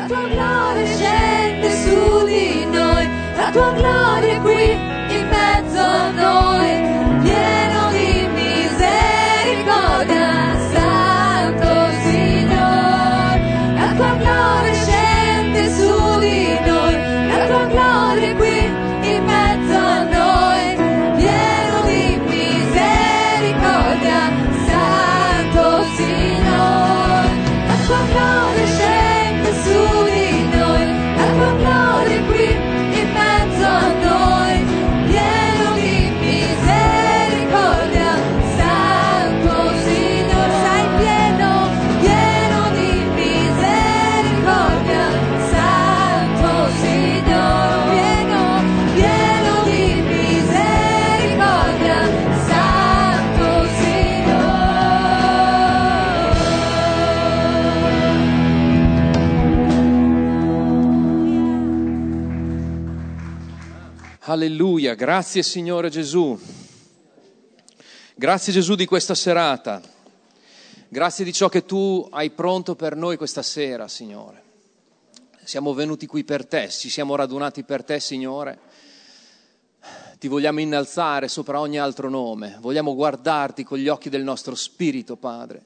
tua gloria scende su di noi, la tua gloria è qui in mezzo a noi, pieno di misericordia, Santo Signore. La tua gloria scende su di noi, la tua gloria è qui in mezzo a noi, pieno di misericordia, Santo Signore. La tua gloria scende su di noi, la tua gloria è qui in mezzo a noi, pieno di misericordia, Santo Signore. Sei pieno, pieno di misericordia, Santo Signore. Pieno, pieno di misericordia, Santo Alleluia, grazie Signore Gesù. Grazie Gesù di questa serata. Grazie di ciò che tu hai pronto per noi questa sera, Signore. Siamo venuti qui per te, ci siamo radunati per te, Signore. Ti vogliamo innalzare sopra ogni altro nome. Vogliamo guardarti con gli occhi del nostro spirito, Padre.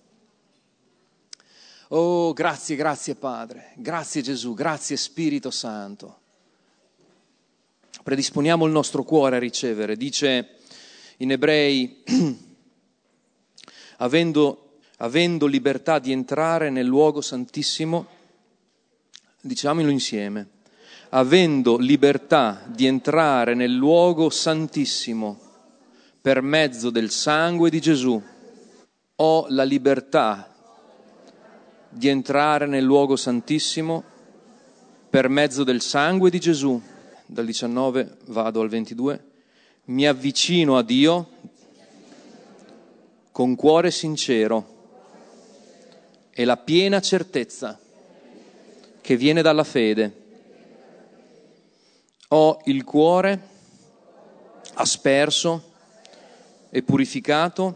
Oh, grazie, grazie Padre. Grazie Gesù, grazie Spirito Santo. Predisponiamo il nostro cuore a ricevere. Dice in Ebrei, avendo libertà di entrare nel luogo santissimo, diciamolo insieme, avendo libertà di entrare nel luogo santissimo per mezzo del sangue di Gesù, ho la libertà di entrare nel luogo santissimo per mezzo del sangue di Gesù. Dal 19 vado al 22, mi avvicino a Dio con cuore sincero e la piena certezza che viene dalla fede. Ho il cuore asperso e purificato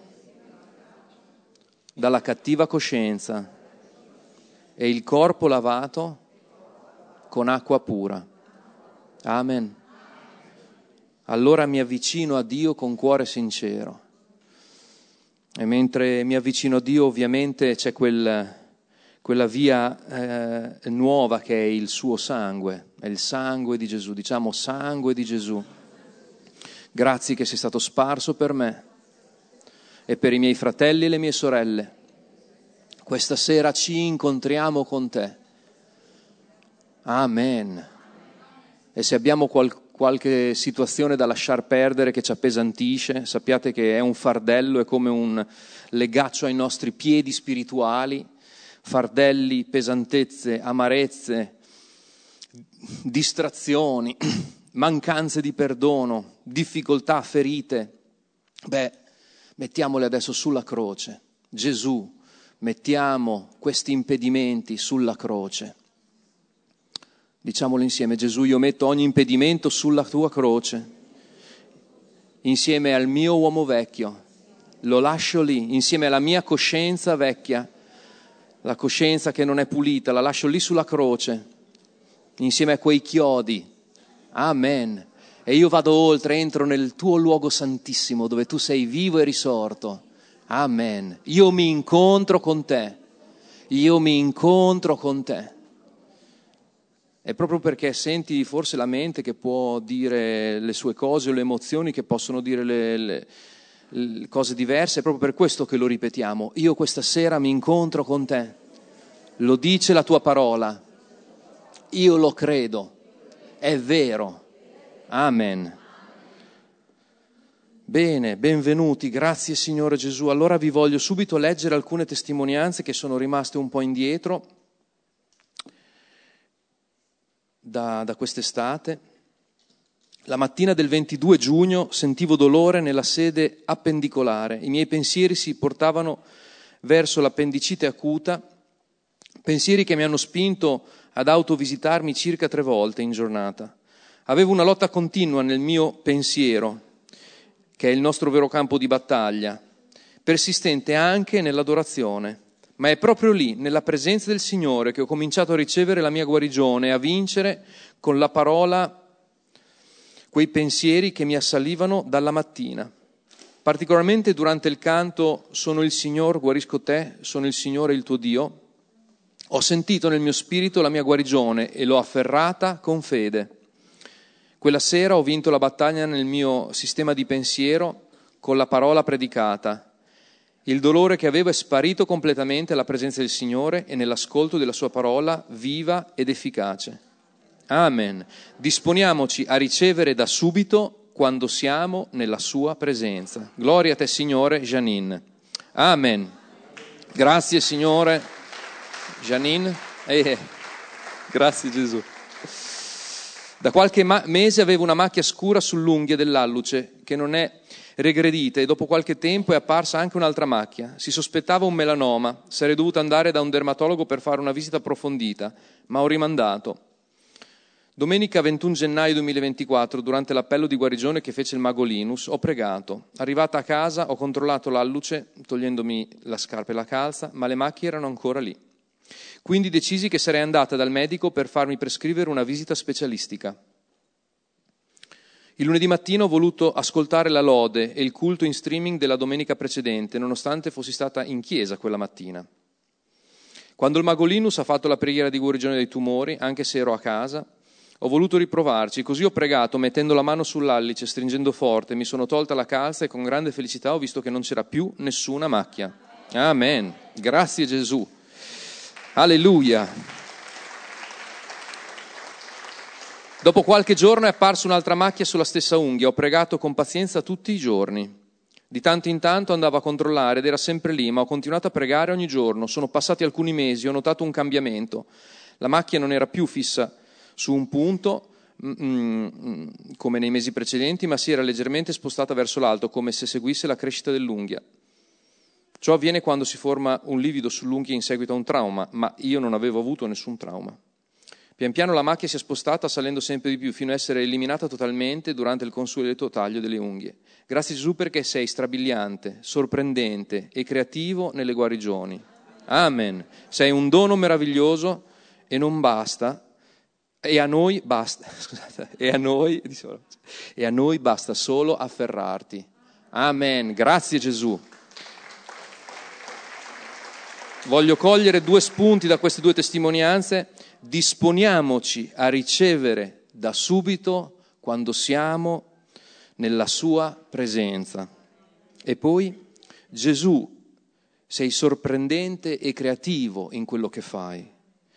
dalla cattiva coscienza e il corpo lavato con acqua pura. Amen. Allora mi avvicino a Dio con cuore sincero. E mentre mi avvicino a Dio, ovviamente c'è quella via nuova che è il suo sangue, è il sangue di Gesù. Diciamo sangue di Gesù. Grazie che sei stato sparso per me e per i miei fratelli e le mie sorelle. Questa sera ci incontriamo con te. Amen. E se abbiamo qualche situazione da lasciar perdere che ci appesantisce, sappiate che è un fardello, è come un legaccio ai nostri piedi spirituali, fardelli, pesantezze, amarezze, distrazioni, mancanze di perdono, difficoltà, ferite. Mettiamole adesso sulla croce. Gesù, mettiamo questi impedimenti sulla croce. Diciamolo insieme, Gesù, io metto ogni impedimento sulla tua croce, insieme al mio uomo vecchio, lo lascio lì, insieme alla mia coscienza vecchia, la coscienza che non è pulita, la lascio lì sulla croce, insieme a quei chiodi. Amen. E io vado oltre, entro nel tuo luogo santissimo, dove tu sei vivo e risorto. Amen. Io mi incontro con te, io mi incontro con te. È proprio perché senti forse la mente che può dire le sue cose o le emozioni che possono dire le cose diverse, è proprio per questo che lo ripetiamo. Io questa sera mi incontro con te, lo dice la tua parola, io lo credo, è vero. Amen. Bene, benvenuti, grazie Signore Gesù. Allora vi voglio subito leggere alcune testimonianze che sono rimaste un po' indietro da quest'estate. La mattina del 22 giugno sentivo dolore nella sede appendicolare. I miei pensieri si portavano verso l'appendicite acuta, pensieri che mi hanno spinto ad autovisitarmi circa 3 volte in giornata. Avevo una lotta continua nel mio pensiero, che è il nostro vero campo di battaglia, persistente anche nell'adorazione, Ma è proprio lì, nella presenza del Signore, che ho cominciato a ricevere la mia guarigione e a vincere con la parola quei pensieri che mi assalivano dalla mattina. Particolarmente durante il canto «Sono il Signore, guarisco te, sono il Signore il tuo Dio», ho sentito nel mio spirito la mia guarigione e l'ho afferrata con fede. Quella sera ho vinto la battaglia nel mio sistema di pensiero con la parola predicata. Il dolore che avevo è sparito completamente alla presenza del Signore e nell'ascolto della sua parola viva ed efficace. Amen. Disponiamoci a ricevere da subito quando siamo nella sua presenza. Gloria a te, Signore. Janine. Amen. Grazie, Signore. Janine. Grazie, Gesù. Da qualche mese avevo una macchia scura sull'unghia dell'alluce che non è regredita e dopo qualche tempo è apparsa anche un'altra macchia. Si sospettava un melanoma, sarei dovuta andare da un dermatologo per fare una visita approfondita, ma ho rimandato. Domenica 21 gennaio 2024, durante l'appello di guarigione che fece il mago Linus, ho pregato. Arrivata a casa ho controllato l'alluce, togliendomi la scarpa e la calza, ma le macchie erano ancora lì. Quindi decisi che sarei andata dal medico per farmi prescrivere una visita specialistica. Il lunedì mattina ho voluto ascoltare la lode e il culto in streaming della domenica precedente, nonostante fossi stata in chiesa quella mattina. Quando il mago Linus ha fatto la preghiera di guarigione dei tumori, anche se ero a casa, ho voluto riprovarci, così ho pregato mettendo la mano sull'allice, stringendo forte, mi sono tolta la calza e con grande felicità ho visto che non c'era più nessuna macchia. Amen. Grazie Gesù. Alleluia. Dopo qualche giorno è apparsa un'altra macchia sulla stessa unghia. Ho pregato con pazienza tutti i giorni. Di tanto in tanto andavo a controllare ed era sempre lì, ma ho continuato a pregare ogni giorno. Sono passati alcuni mesi, ho notato un cambiamento. La macchia non era più fissa su un punto come nei mesi precedenti, ma si era leggermente spostata verso l'alto, come se seguisse la crescita dell'unghia. Ciò avviene quando si forma un livido sull'unghia in seguito a un trauma, ma io non avevo avuto nessun trauma. Pian piano la macchia si è spostata salendo sempre di più fino a essere eliminata totalmente durante il consueto taglio delle unghie. Grazie Gesù perché sei strabiliante, sorprendente e creativo nelle guarigioni. Amen. Sei un dono meraviglioso e non basta. E a noi basta solo afferrarti. Amen. Grazie Gesù. Voglio cogliere 2 spunti da queste 2 testimonianze. Disponiamoci a ricevere da subito quando siamo nella sua presenza. E poi, Gesù, sei sorprendente e creativo in quello che fai.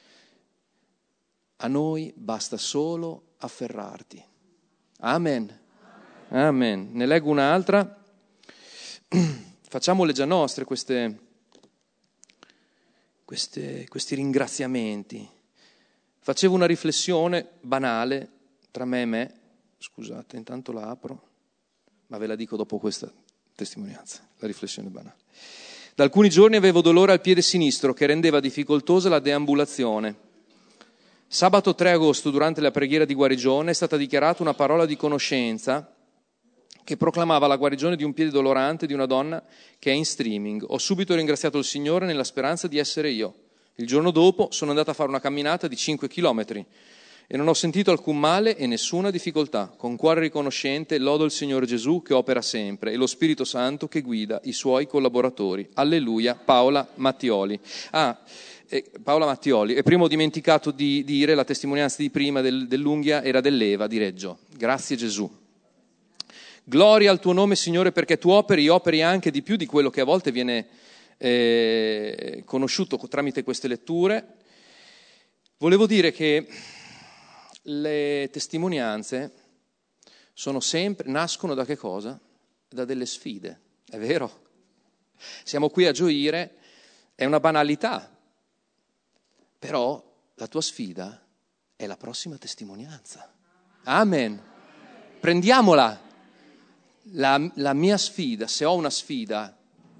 A noi basta solo afferrarti. Amen. Amen. Ne leggo un'altra. Facciamole già nostre questi ringraziamenti. Facevo una riflessione banale tra me e me. Scusate, intanto la apro, ma ve la dico dopo questa testimonianza, la riflessione banale. Da alcuni giorni avevo dolore al piede sinistro che rendeva difficoltosa la deambulazione. Sabato 3 agosto, durante la preghiera di guarigione, è stata dichiarata una parola di conoscenza che proclamava la guarigione di un piede dolorante di una donna che è in streaming. Ho subito ringraziato il Signore nella speranza di essere io. Il giorno dopo sono andato a fare una camminata di 5 chilometri e non ho sentito alcun male e nessuna difficoltà. Con cuore riconoscente lodo il Signore Gesù che opera sempre e lo Spirito Santo che guida i suoi collaboratori. Alleluia. Paola Mattioli. Paola Mattioli. E prima ho dimenticato di dire la testimonianza di prima dell'unghia era dell'Eva di Reggio. Grazie Gesù. Gloria al tuo nome, Signore, perché tu operi anche di più di quello che a volte viene conosciuto tramite queste letture. Volevo dire che le testimonianze nascono da che cosa? Da delle sfide, è vero? Siamo qui a gioire, è una banalità, però la tua sfida è la prossima testimonianza. Amen. Prendiamola. La mia sfida, se ho una sfida,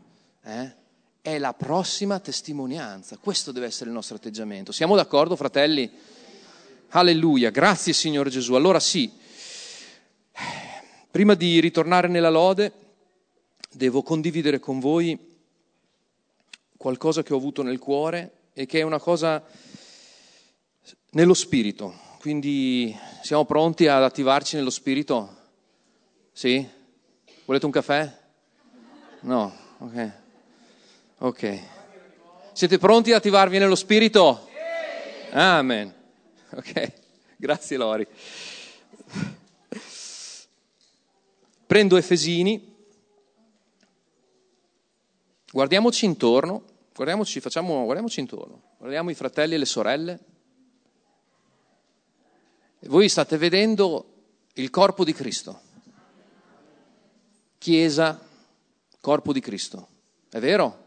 è la prossima testimonianza. Questo deve essere il nostro atteggiamento. Siamo d'accordo, fratelli? Alleluia, grazie Signore Gesù. Allora sì, prima di ritornare nella lode, devo condividere con voi qualcosa che ho avuto nel cuore e che è una cosa nello spirito. Quindi siamo pronti ad attivarci nello spirito? Sì? Volete un caffè? No? Ok. Ok. Siete pronti ad attivarvi nello spirito? Amen. Ok. Grazie Lori. Prendo Efesini. Guardiamoci intorno. Guardiamoci intorno. Guardiamo i fratelli e le sorelle. Voi state vedendo il corpo di Cristo. Chiesa, corpo di Cristo. È vero?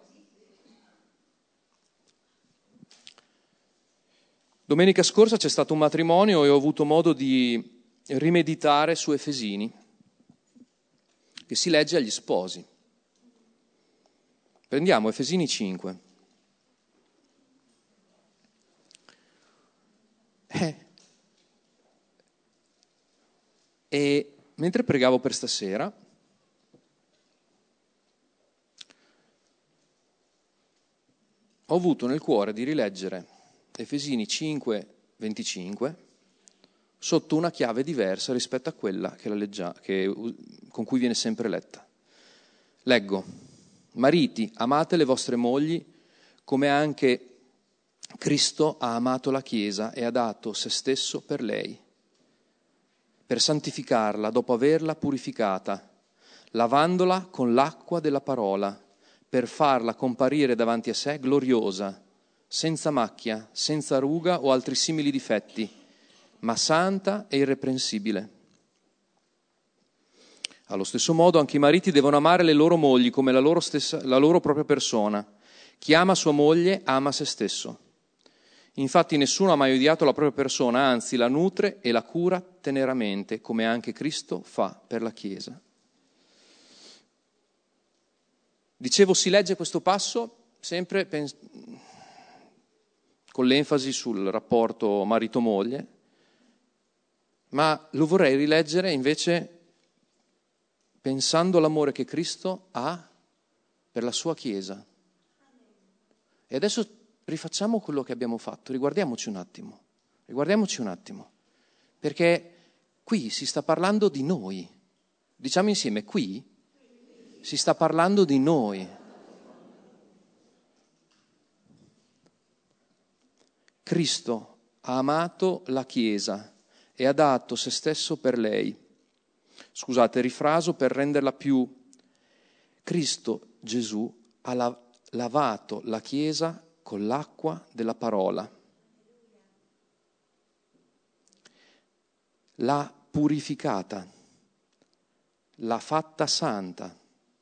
Domenica scorsa c'è stato un matrimonio e ho avuto modo di rimeditare su Efesini, che si legge agli sposi. Prendiamo Efesini 5. E mentre pregavo per stasera, ho avuto nel cuore di rileggere Efesini 5:25 sotto una chiave diversa rispetto a quella con cui viene sempre letta. Leggo: mariti, amate le vostre mogli come anche Cristo ha amato la Chiesa e ha dato se stesso per lei, per santificarla dopo averla purificata, lavandola con l'acqua della parola, per farla comparire davanti a sé gloriosa, senza macchia, senza ruga o altri simili difetti, ma santa e irreprensibile. Allo stesso modo anche i mariti devono amare le loro mogli come la loro propria persona. Chi ama sua moglie ama se stesso. Infatti nessuno ha mai odiato la propria persona, anzi la nutre e la cura teneramente, come anche Cristo fa per la Chiesa. Dicevo, si legge questo passo sempre con l'enfasi sul rapporto marito-moglie, ma lo vorrei rileggere invece pensando all'amore che Cristo ha per la sua Chiesa. E adesso rifacciamo quello che abbiamo fatto, riguardiamoci un attimo, perché qui si sta parlando di noi. Diciamo insieme, qui si sta parlando di noi. Cristo ha amato la Chiesa e ha dato se stesso per lei. Scusate, rifraso per renderla più. Cristo Gesù ha lavato la Chiesa con l'acqua della parola. L'ha purificata, l'ha fatta santa,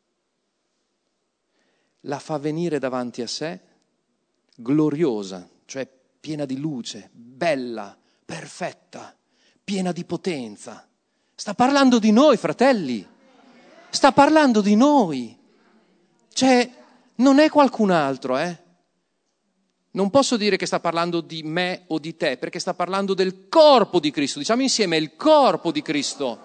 la fa venire davanti a sé gloriosa, cioè piena di luce, bella, perfetta, piena di potenza. Sta parlando di noi, fratelli. Sta parlando di noi. Cioè, non è qualcun altro, Non posso dire che sta parlando di me o di te, perché sta parlando del corpo di Cristo. Diciamo insieme, il corpo di Cristo.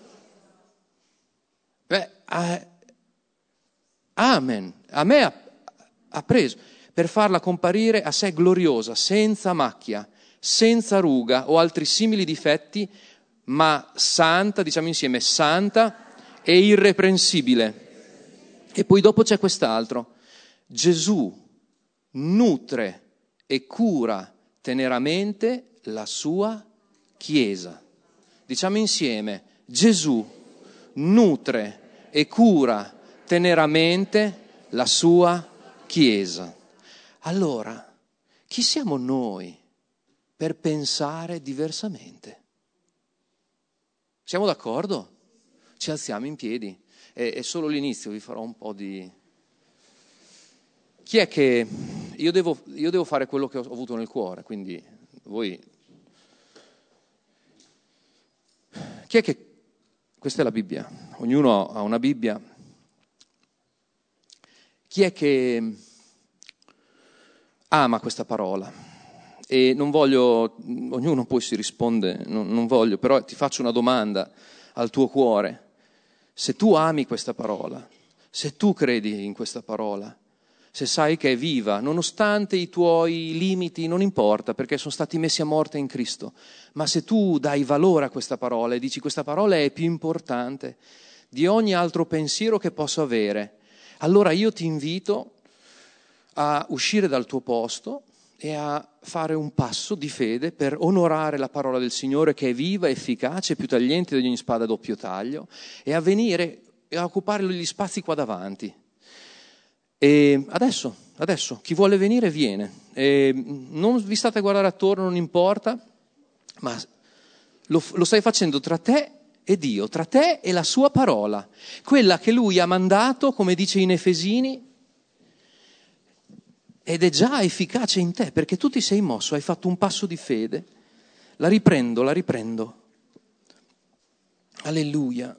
Amen. A me ha preso per farla comparire a sé gloriosa, senza macchia, senza ruga o altri simili difetti, ma santa, diciamo insieme, santa e irreprensibile. E poi dopo c'è quest'altro. Gesù nutre e cura teneramente la sua Chiesa. Diciamo insieme, Gesù nutre e cura teneramente la sua Chiesa. Allora, chi siamo noi per pensare diversamente? Siamo d'accordo? Ci alziamo in piedi. È solo l'inizio, vi farò un po' di... Chi è che... Io devo fare quello che ho avuto nel cuore, quindi voi... Chi è che... Questa è la Bibbia, ognuno ha una Bibbia. Chi è che ama questa parola? E non voglio, ognuno poi si risponde, non voglio, però ti faccio una domanda al tuo cuore. Se tu ami questa parola, se tu credi in questa parola, se sai che è viva, nonostante i tuoi limiti, non importa, perché sono stati messi a morte in Cristo. Ma se tu dai valore a questa parola e dici questa parola è più importante di ogni altro pensiero che posso avere, allora io ti invito a uscire dal tuo posto e a fare un passo di fede per onorare la parola del Signore, che è viva, efficace, più tagliente di ogni spada a doppio taglio, e a venire e a occupare gli spazi qua davanti. E adesso, chi vuole venire viene. E non vi state a guardare attorno, non importa, ma lo stai facendo tra te e Dio, tra te e la sua parola, quella che Lui ha mandato, come dice in Efesini, ed è già efficace in te, perché tu ti sei mosso, hai fatto un passo di fede. La riprendo. Alleluia.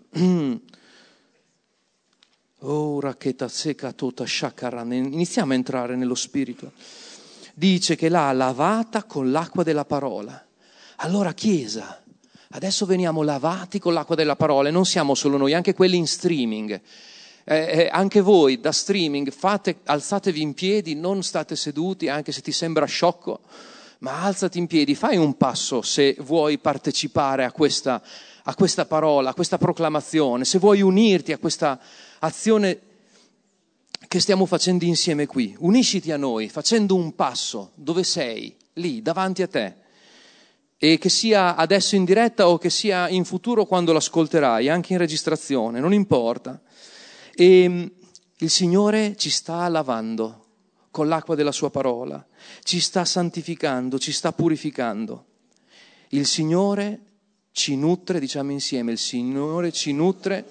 Iniziamo a entrare nello Spirito. Dice che l'ha lavata con l'acqua della parola. Allora Chiesa, adesso veniamo lavati con l'acqua della parola, e non siamo solo noi, anche quelli in streaming. Anche voi da streaming alzatevi in piedi, non state seduti, anche se ti sembra sciocco, ma alzati in piedi, fai un passo se vuoi partecipare a questa parola, a questa proclamazione, se vuoi unirti a questa azione che stiamo facendo insieme qui. Unisciti a noi facendo un passo dove sei, lì davanti a te, e che sia adesso in diretta o che sia in futuro quando l'ascolterai, anche in registrazione, non importa. E il Signore ci sta lavando con l'acqua della sua parola, ci sta santificando, ci sta purificando. Il Signore ci nutre, diciamo insieme, il Signore ci nutre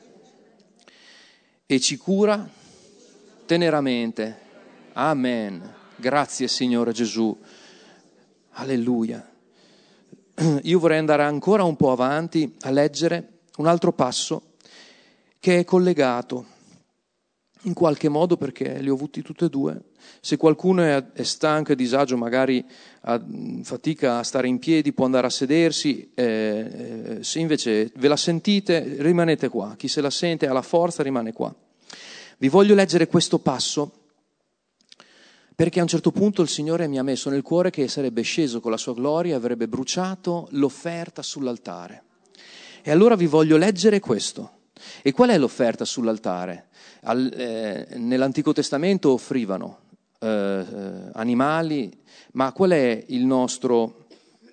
e ci cura teneramente. Amen. Grazie Signore Gesù. Alleluia. Io vorrei andare ancora un po' avanti a leggere un altro passo che è collegato in qualche modo, perché li ho avuti tutti e due. Se qualcuno è stanco e disagio, magari fatica a stare in piedi, può andare a sedersi. Se invece ve la sentite, rimanete qua. Chi se la sente ha la forza, rimane qua. Vi voglio leggere questo passo perché a un certo punto il Signore mi ha messo nel cuore che sarebbe sceso con la sua gloria e avrebbe bruciato l'offerta sull'altare. E allora vi voglio leggere questo. E qual è l'offerta sull'altare? Nell'Antico Testamento offrivano animali, ma qual è il nostro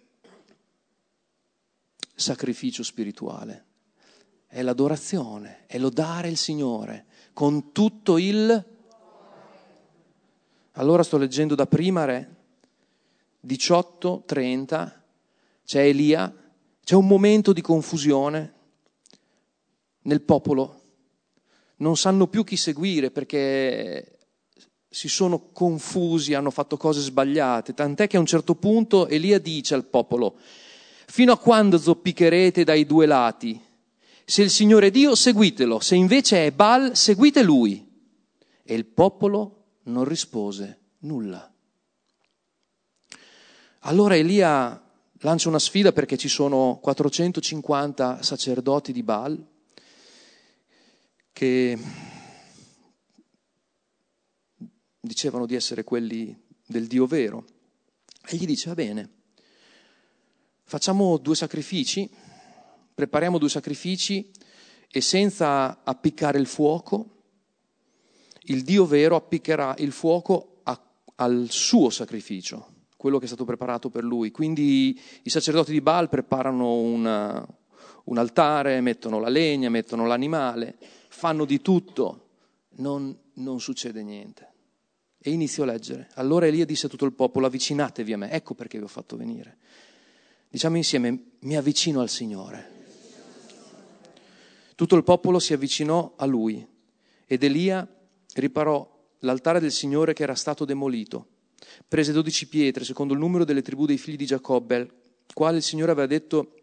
sacrificio spirituale? È l'adorazione, è lodare il Signore con tutto il... Allora sto leggendo da Prima Re 18:30, c'è Elia, c'è un momento di confusione nel popolo, non sanno più chi seguire perché si sono confusi, hanno fatto cose sbagliate, tant'è che a un certo punto Elia dice al popolo: fino a quando zoppicherete dai due lati? Se il Signore è Dio, seguitelo, se invece è Baal, seguite lui. E il popolo non rispose nulla. Allora Elia lancia una sfida, perché ci sono 450 sacerdoti di Baal che dicevano di essere quelli del Dio vero. E gli dice: va bene, facciamo 2 sacrifici, prepariamo 2 sacrifici, e senza appiccare il fuoco, il Dio vero appiccherà il fuoco al suo sacrificio, quello che è stato preparato per lui. Quindi i sacerdoti di Baal preparano un altare, mettono la legna, mettono l'animale, fanno di tutto, non succede niente. E inizio a leggere. Allora Elia disse a tutto il popolo: avvicinatevi a me, ecco perché vi ho fatto venire. Diciamo insieme: mi avvicino al Signore. Tutto il popolo si avvicinò a lui ed Elia riparò l'altare del Signore che era stato demolito. Prese 12 pietre, secondo il numero delle tribù dei figli di Giacobbe, al quale il Signore aveva detto: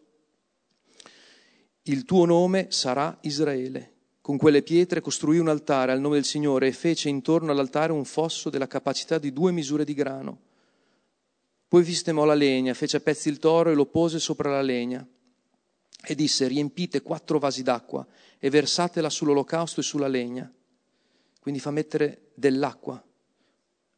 il tuo nome sarà Israele. Con quelle pietre costruì un altare al nome del Signore e fece intorno all'altare un fosso della capacità di 2 misure di grano. Poi sistemò la legna, fece a pezzi il toro e lo pose sopra la legna e disse: riempite 4 vasi d'acqua e versatela sull'olocausto e sulla legna. Quindi fa mettere dell'acqua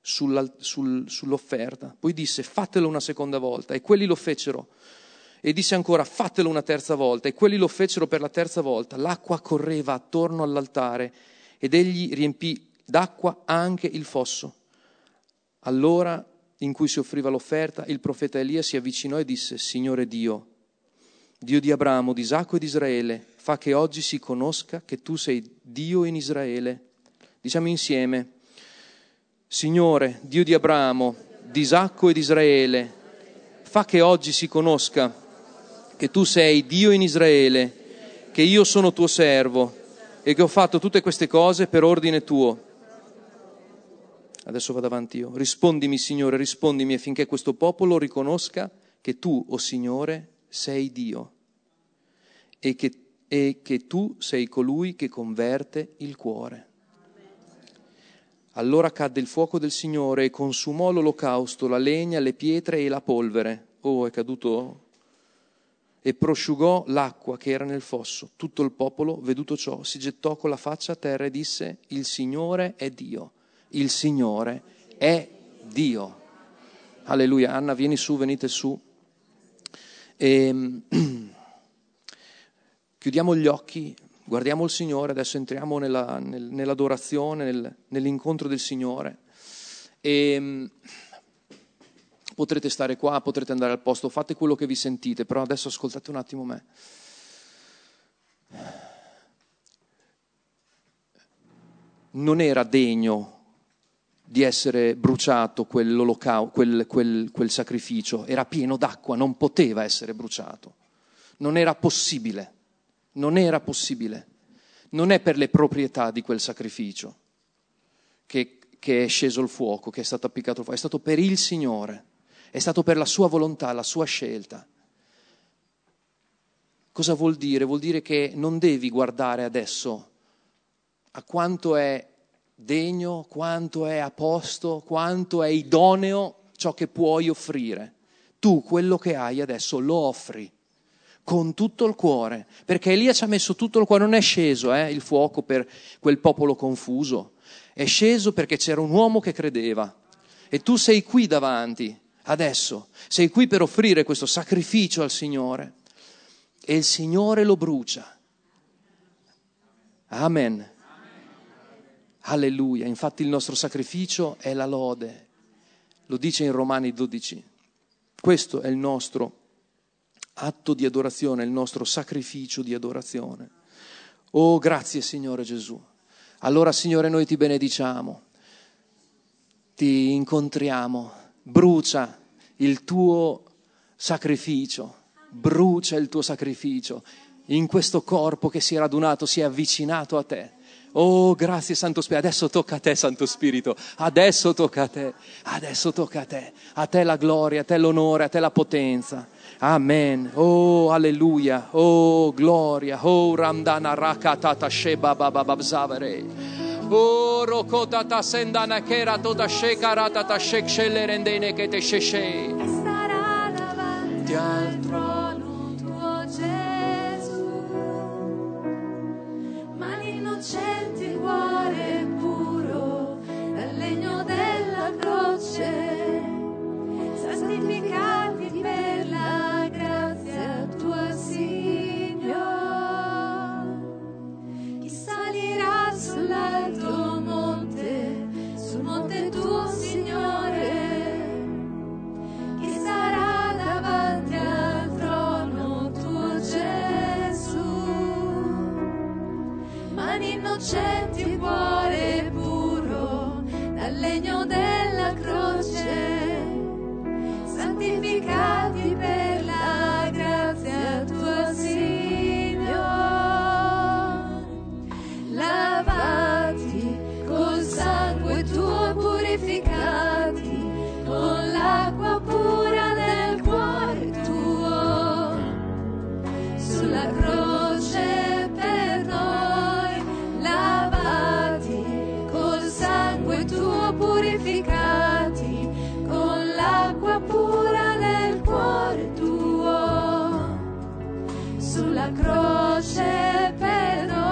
sull'offerta. Poi disse: fatelo una seconda volta, e quelli lo fecero. E disse ancora: fatelo una terza volta, e quelli lo fecero per la terza volta. L'acqua correva attorno all'altare ed egli riempì d'acqua anche il fosso. Allora, in cui si offriva l'offerta, il profeta Elia si avvicinò e disse: Signore Dio, Dio di Abramo, di Isacco e di Israele, fa che oggi si conosca che tu sei Dio in Israele. Diciamo insieme: Signore, Dio di Abramo, di Isacco e di Israele, fa che oggi si conosca che tu sei Dio in Israele, che io sono tuo servo e che ho fatto tutte queste cose per ordine tuo. Adesso vado avanti io. Rispondimi, Signore, rispondimi, affinché questo popolo riconosca che tu, o Signore, sei Dio e che tu sei colui che converte il cuore. Allora cadde il fuoco del Signore e consumò l'olocausto, la legna, le pietre e la polvere. Oh, è caduto. E prosciugò l'acqua che era nel fosso. Tutto il popolo, veduto ciò, si gettò con la faccia a terra e disse: il Signore è Dio. Il Signore è Dio. Alleluia. Anna, vieni su, venite su. Chiudiamo gli occhi, guardiamo il Signore, adesso entriamo nell'adorazione, nell'incontro del Signore. Potrete stare qua, potrete andare al posto, fate quello che vi sentite, però adesso ascoltate un attimo me. Non era degno di essere bruciato quel sacrificio, era pieno d'acqua, non poteva essere bruciato, non era possibile, non è per le proprietà di quel sacrificio che è sceso il fuoco, che è stato appiccato il fuoco, è stato per il Signore, è stato per la sua volontà, la sua scelta. Cosa vuol dire? Vuol dire che non devi guardare adesso a quanto è degno, quanto è a posto, quanto è idoneo ciò che puoi offrire. Tu quello che hai adesso lo offri con tutto il cuore, perché Elia ci ha messo tutto il cuore, non è sceso il fuoco per quel popolo confuso, è sceso perché c'era un uomo che credeva e tu sei qui davanti adesso, sei qui per offrire questo sacrificio al Signore e il Signore lo brucia. Amen. Alleluia, infatti il nostro sacrificio è la lode, lo dice in Romani 12. Questo è il nostro atto di adorazione, il nostro sacrificio di adorazione. Oh, grazie Signore Gesù. Allora Signore, noi ti benediciamo, ti incontriamo, brucia il tuo sacrificio, brucia il tuo sacrificio in questo corpo che si è radunato, si è avvicinato a te. Oh, grazie Santo Spirito, adesso tocca a te Santo Spirito, adesso tocca a te, a te la gloria, a te l'onore, a te la potenza. Amen. Oh, alleluia, oh, gloria, oh, ramdana rakatata sheba babababzavere. Oh, rokotata sendana kera tota shekarata ta shekshele rendene che te sheshe. Starà davanti al trono tuo Gesù, mani innocenti, cuore puro, dal legno della croce, santificati per la grazia tua, Signore. Chi salirà sull'alto monte, sul monte tuo, Signore? Chi sarà davanti al trono tuo, Gesù? Mani innocenti, cuore puro, dal legno della croce, santificati per la grazia tua, Signore. Lavati col sangue tuo, purificati con l'acqua pura del cuore tuo, sulla croce per noi. Lavati col sangue tuo, purificati con l'acqua pura del cuore tuo, sulla croce per noi.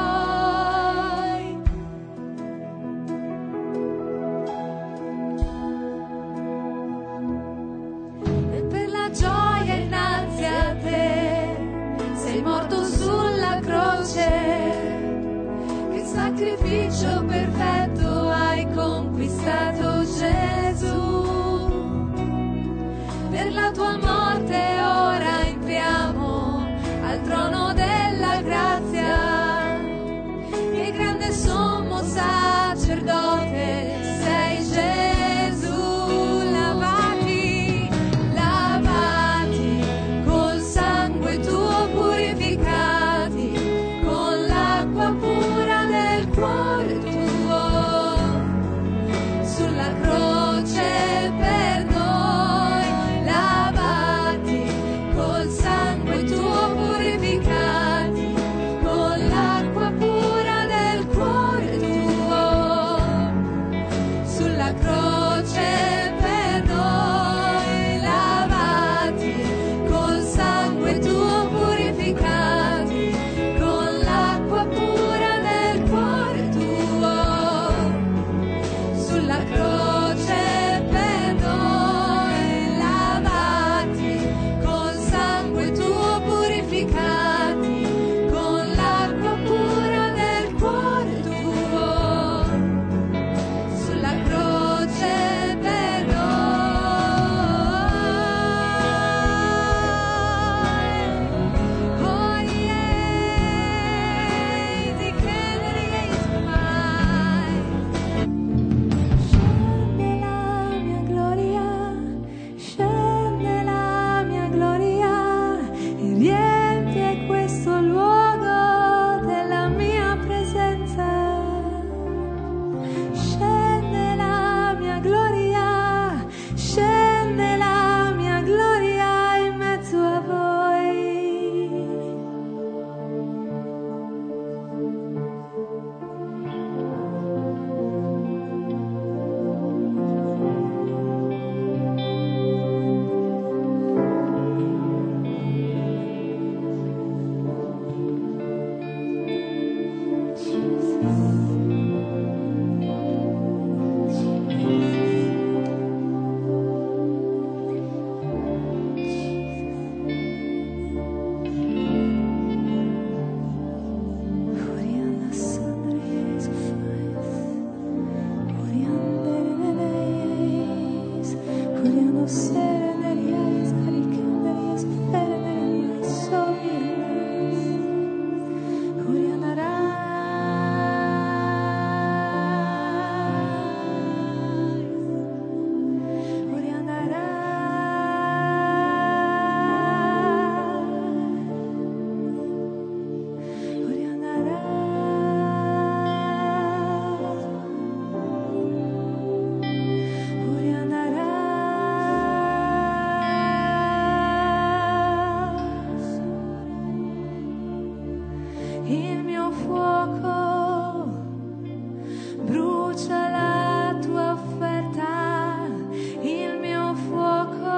il mio fuoco brucia la tua offerta, il mio fuoco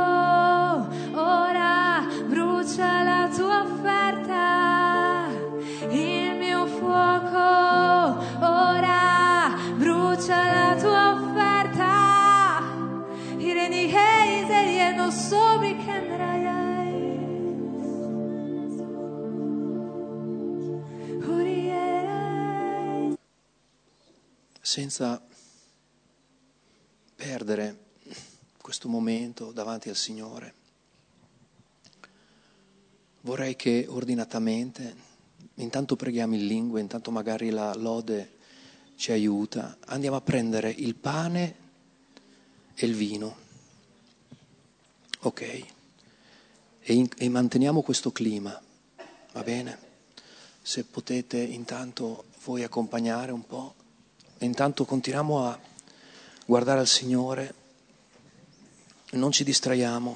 ora brucia la tua offerta, il mio fuoco ora brucia la tua offerta, ireni heise e non sobri kendrai. Senza perdere questo momento davanti al Signore, vorrei che ordinatamente, intanto preghiamo in lingue, intanto magari la lode ci aiuta, andiamo a prendere il pane e il vino, ok? E manteniamo questo clima, va bene? Se potete intanto voi accompagnare un po'. E intanto continuiamo a guardare al Signore, non ci distraiamo.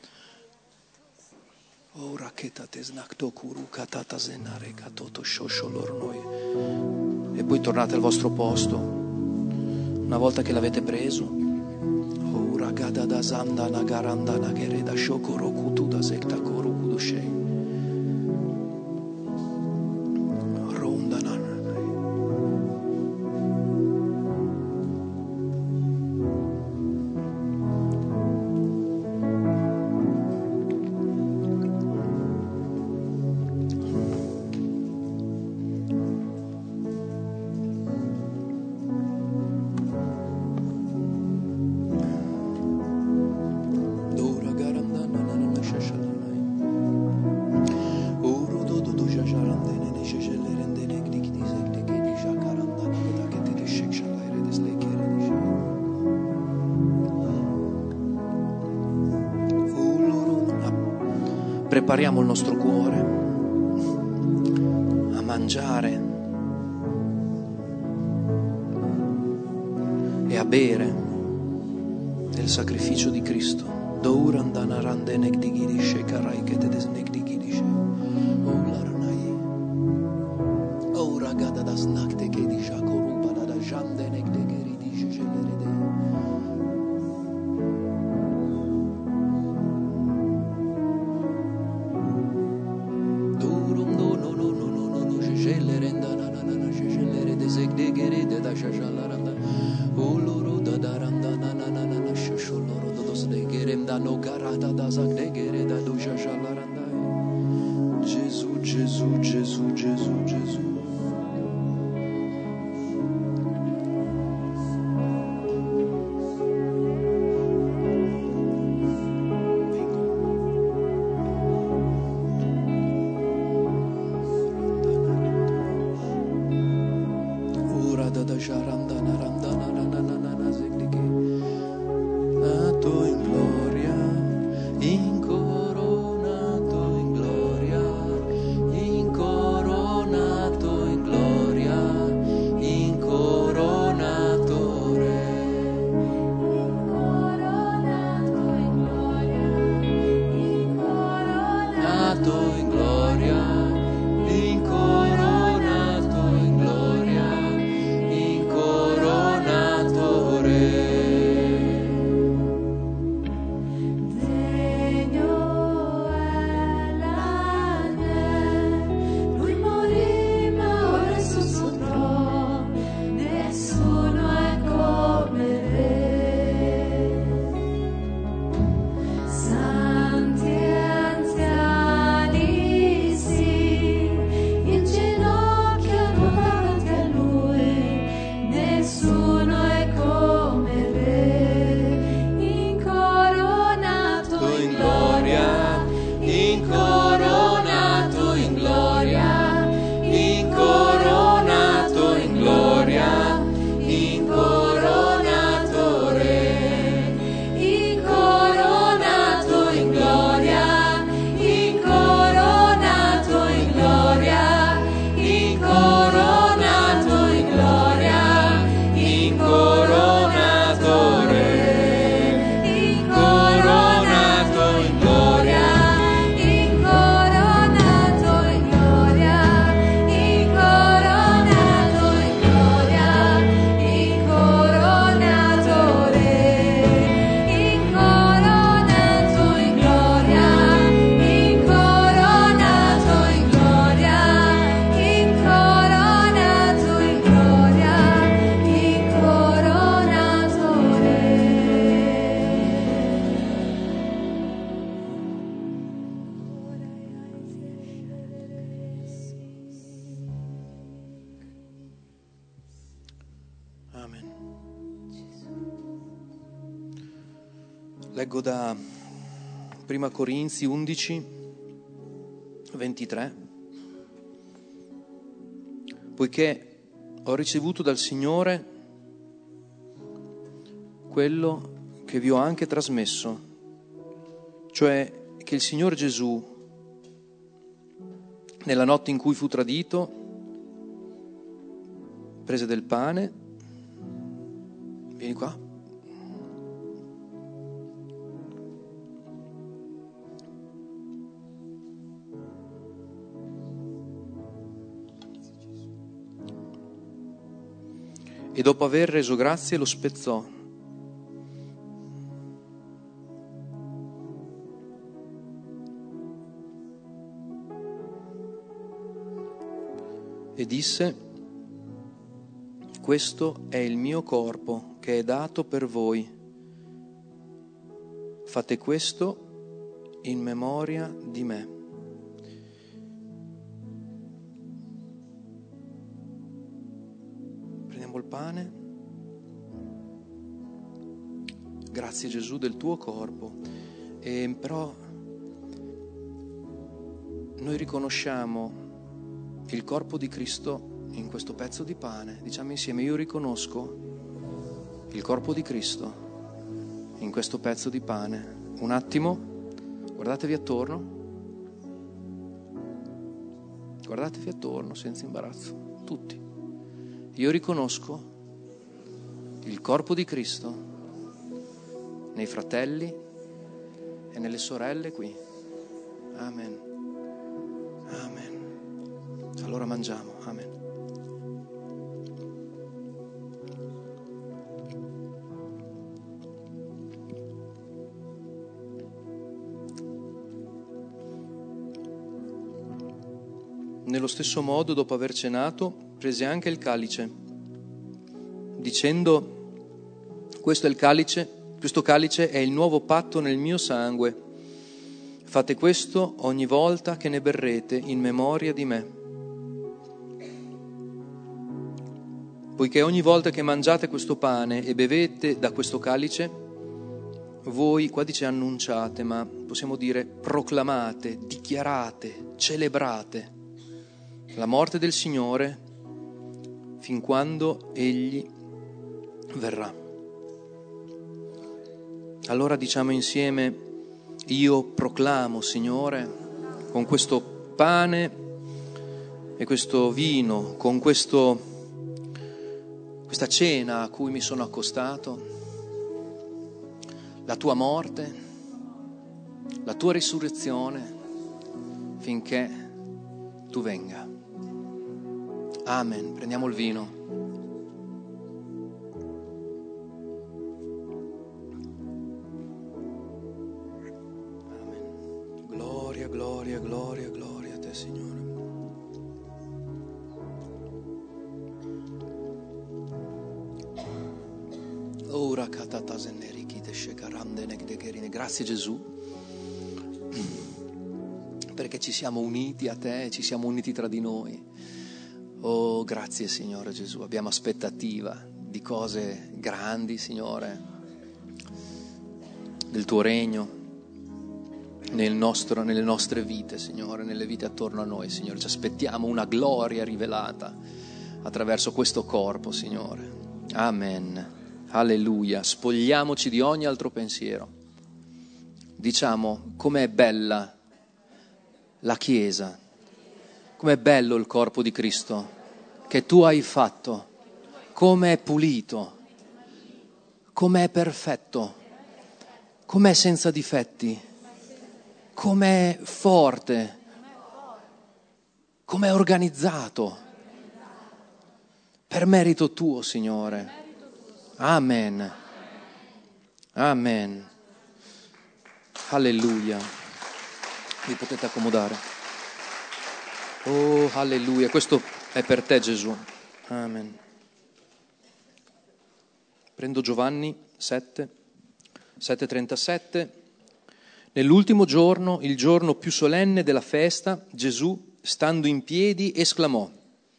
Ora che tatesnakto kuru katata zenare katoto shosholor noi. E poi tornate al vostro posto. Una volta che l'avete preso. Ora gada da zanda nagaranda nagere da shokoro kutu da sekta koru kudushei. Prepariamo il nostro cuore a mangiare e a bere del sacrificio di Cristo. Gesù, Gesù, Gesù, Gesù, Gesù. Santi anziani Leggo da 1 Corinzi 11, 23. Poiché ho ricevuto dal Signore quello che vi ho anche trasmesso, cioè che il Signore Gesù, nella notte in cui fu tradito, prese del pane, vieni qua, e dopo aver reso grazie lo spezzò. E disse: questo è il mio corpo che è dato per voi. Fate questo in memoria di me. Prendiamo il pane. Grazie Gesù del tuo corpo. E però noi riconosciamo il corpo di Cristo in questo pezzo di pane. Diciamo insieme: io riconosco il corpo di Cristo in questo pezzo di pane. Un attimo, guardatevi attorno. Guardatevi attorno senza imbarazzo, tutti. Io riconosco il corpo di Cristo nei fratelli e nelle sorelle qui. Amen. Amen. Allora mangiamo. Amen. Nello stesso modo, dopo aver cenato, prese anche il calice, dicendo: questo calice è il nuovo patto nel mio sangue. Fate questo ogni volta che ne berrete in memoria di me. Poiché ogni volta che mangiate questo pane e bevete da questo calice, voi, qua dice annunciate, ma possiamo dire proclamate, dichiarate, celebrate la morte del Signore fin quando Egli verrà. Allora diciamo insieme: io proclamo, Signore, con questo pane e questo vino, con questa cena a cui mi sono accostato, la tua morte, la tua risurrezione, finché tu venga. Amen. Prendiamo il vino. Amen. Gloria, gloria, gloria, gloria a te, Signore. Grazie Gesù, perché ci siamo uniti a te, ci siamo uniti tra di noi. Oh, grazie Signore Gesù, abbiamo aspettativa di cose grandi, Signore, del tuo regno nelle nostre vite, Signore, nelle vite attorno a noi, Signore. Ci aspettiamo una gloria rivelata attraverso questo corpo, Signore. Amen. Alleluia. Spogliamoci di ogni altro pensiero. Diciamo: com'è bella la Chiesa, com'è bello il corpo di Cristo che tu hai fatto, com'è pulito, com'è perfetto, com'è senza difetti, com'è forte, com'è organizzato, per merito tuo, Signore. Amen. Amen. Alleluia. Vi potete accomodare. Oh, alleluia. Questo è per te, Gesù. Amen. Prendo Giovanni 7:37. Nell'ultimo giorno, il giorno più solenne della festa, Gesù, stando in piedi, esclamò: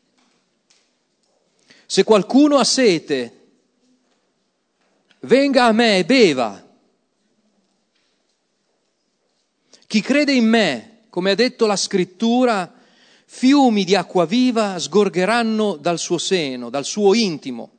se qualcuno ha sete, venga a me e beva. Chi crede in me, come ha detto la scrittura, fiumi di acqua viva sgorgeranno dal suo seno, dal suo intimo.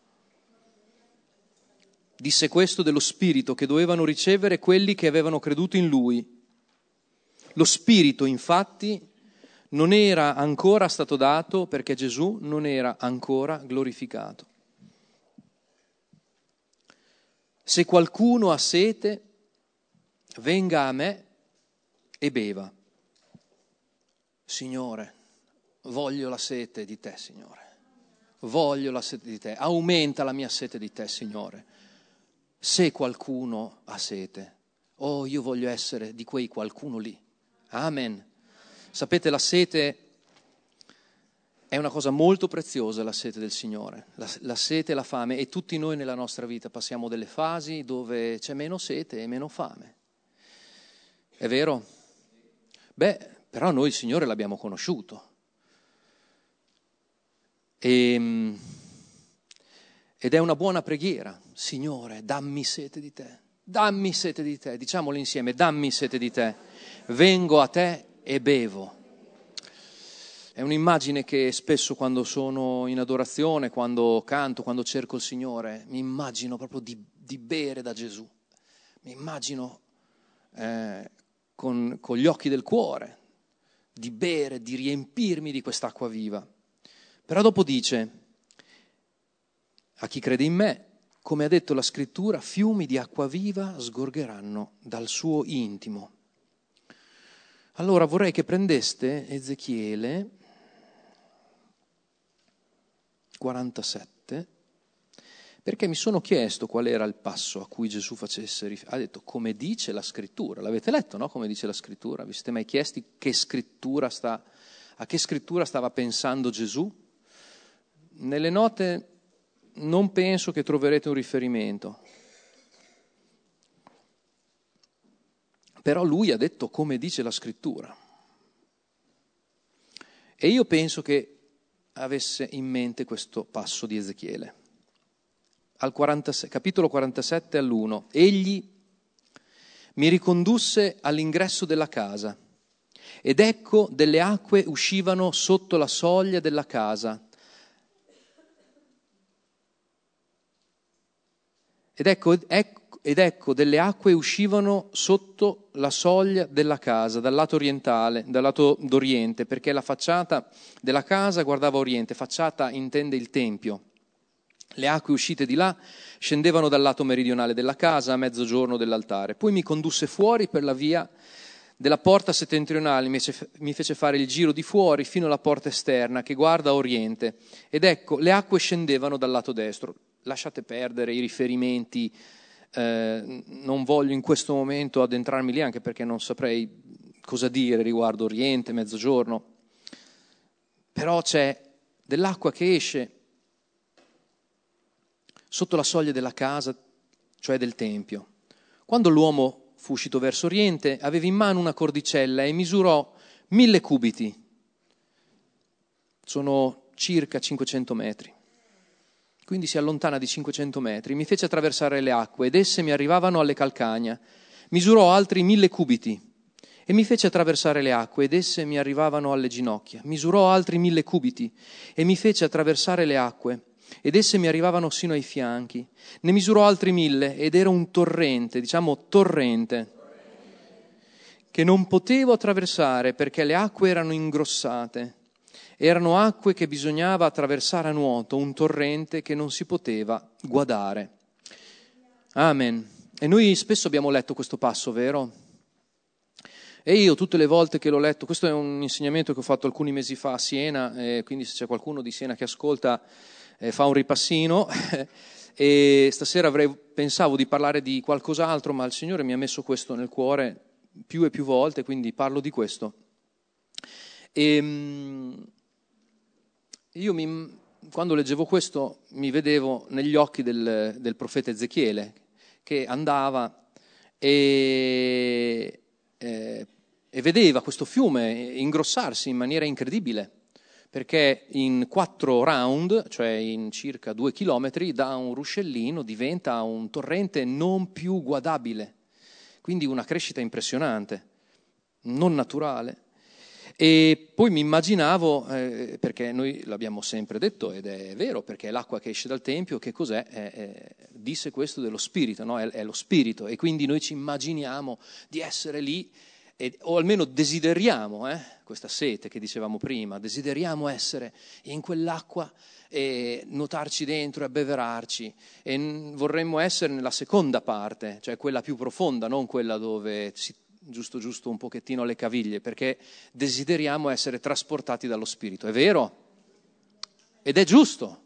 Disse questo dello Spirito che dovevano ricevere quelli che avevano creduto in Lui. Lo Spirito, infatti, non era ancora stato dato perché Gesù non era ancora glorificato. Se qualcuno ha sete, venga a me e beva. Signore, voglio la sete di te, Signore. Voglio la sete di te. Aumenta la mia sete di te, Signore. Se qualcuno ha sete, io voglio essere di quei qualcuno lì. Amen. Sapete, la sete è una cosa molto preziosa, la sete del Signore, la sete e la fame, e tutti noi nella nostra vita passiamo delle fasi dove c'è meno sete e meno fame. È vero? Però noi il Signore l'abbiamo conosciuto. Ed è una buona preghiera. Signore, dammi sete di te. Dammi sete di te. Diciamolo insieme, dammi sete di te. Vengo a te e bevo. È un'immagine che spesso quando sono in adorazione, quando canto, quando cerco il Signore, mi immagino proprio di bere da Gesù. Mi immagino con gli occhi del cuore di bere, di riempirmi di quest'acqua viva. Però dopo dice, a chi crede in me, come ha detto la scrittura, fiumi di acqua viva sgorgeranno dal suo intimo. Allora vorrei che prendeste Ezechiele 47, perché mi sono chiesto qual era il passo a cui Gesù facesse riferimento. Ha detto, come dice la scrittura. L'avete letto, no? Come dice la scrittura? Vi siete mai chiesti a che scrittura stava pensando Gesù? Nelle note non penso che troverete un riferimento. Però lui ha detto come dice la scrittura. E io penso che avesse in mente questo passo di Ezechiele. Capitolo 47 all'1. Egli mi ricondusse all'ingresso della casa, ed ecco delle acque uscivano sotto la soglia della casa. Ed ecco delle acque uscivano sotto la soglia della casa, dal lato orientale, dal lato d'oriente, perché la facciata della casa guardava oriente, facciata intende il tempio. Le acque uscite di là scendevano dal lato meridionale della casa a mezzogiorno dell'altare. Poi mi condusse fuori per la via della porta settentrionale, mi fece fare il giro di fuori fino alla porta esterna che guarda a oriente. Ed ecco, le acque scendevano dal lato destro. Lasciate perdere i riferimenti, non voglio in questo momento addentrarmi lì, anche perché non saprei cosa dire riguardo Oriente, Mezzogiorno. Però c'è dell'acqua che esce sotto la soglia della casa, cioè del Tempio. Quando l'uomo fu uscito verso Oriente, aveva in mano una cordicella e misurò 1000 cubiti. Sono circa 500 metri. Quindi si allontana di 500 metri, mi fece attraversare le acque ed esse mi arrivavano alle calcagna. Misurò altri 1000 cubiti e mi fece attraversare le acque ed esse mi arrivavano alle ginocchia. Misurò altri 1000 cubiti e mi fece attraversare le acque ed esse mi arrivavano sino ai fianchi. Ne misurò altri 1000 ed era un torrente, che non potevo attraversare perché le acque erano ingrossate. Erano acque che bisognava attraversare a nuoto, un torrente che non si poteva guadare. Amen. E noi spesso abbiamo letto questo passo, vero? E io tutte le volte che l'ho letto, questo è un insegnamento che ho fatto alcuni mesi fa a Siena, quindi se c'è qualcuno di Siena che ascolta, fa un ripassino. E stasera pensavo di parlare di qualcos'altro, ma il Signore mi ha messo questo nel cuore più e più volte, quindi parlo di questo. Quando leggevo questo mi vedevo negli occhi del profeta Ezechiele che andava e vedeva questo fiume ingrossarsi in maniera incredibile, perché in 4 round, cioè in circa 2 chilometri, da un ruscellino diventa un torrente non più guardabile, quindi una crescita impressionante. non naturale. E poi mi immaginavo, perché noi l'abbiamo sempre detto ed è vero, perché l'acqua che esce dal Tempio, che cos'è? Disse questo dello Spirito, no? È lo Spirito, e quindi noi ci immaginiamo di essere lì, o almeno desideriamo, questa sete che dicevamo prima, desideriamo essere in quell'acqua e nuotarci dentro e abbeverarci, e vorremmo essere nella seconda parte, cioè quella più profonda, non quella dove si giusto un pochettino alle caviglie, perché desideriamo essere trasportati dallo Spirito. È vero? Ed è giusto.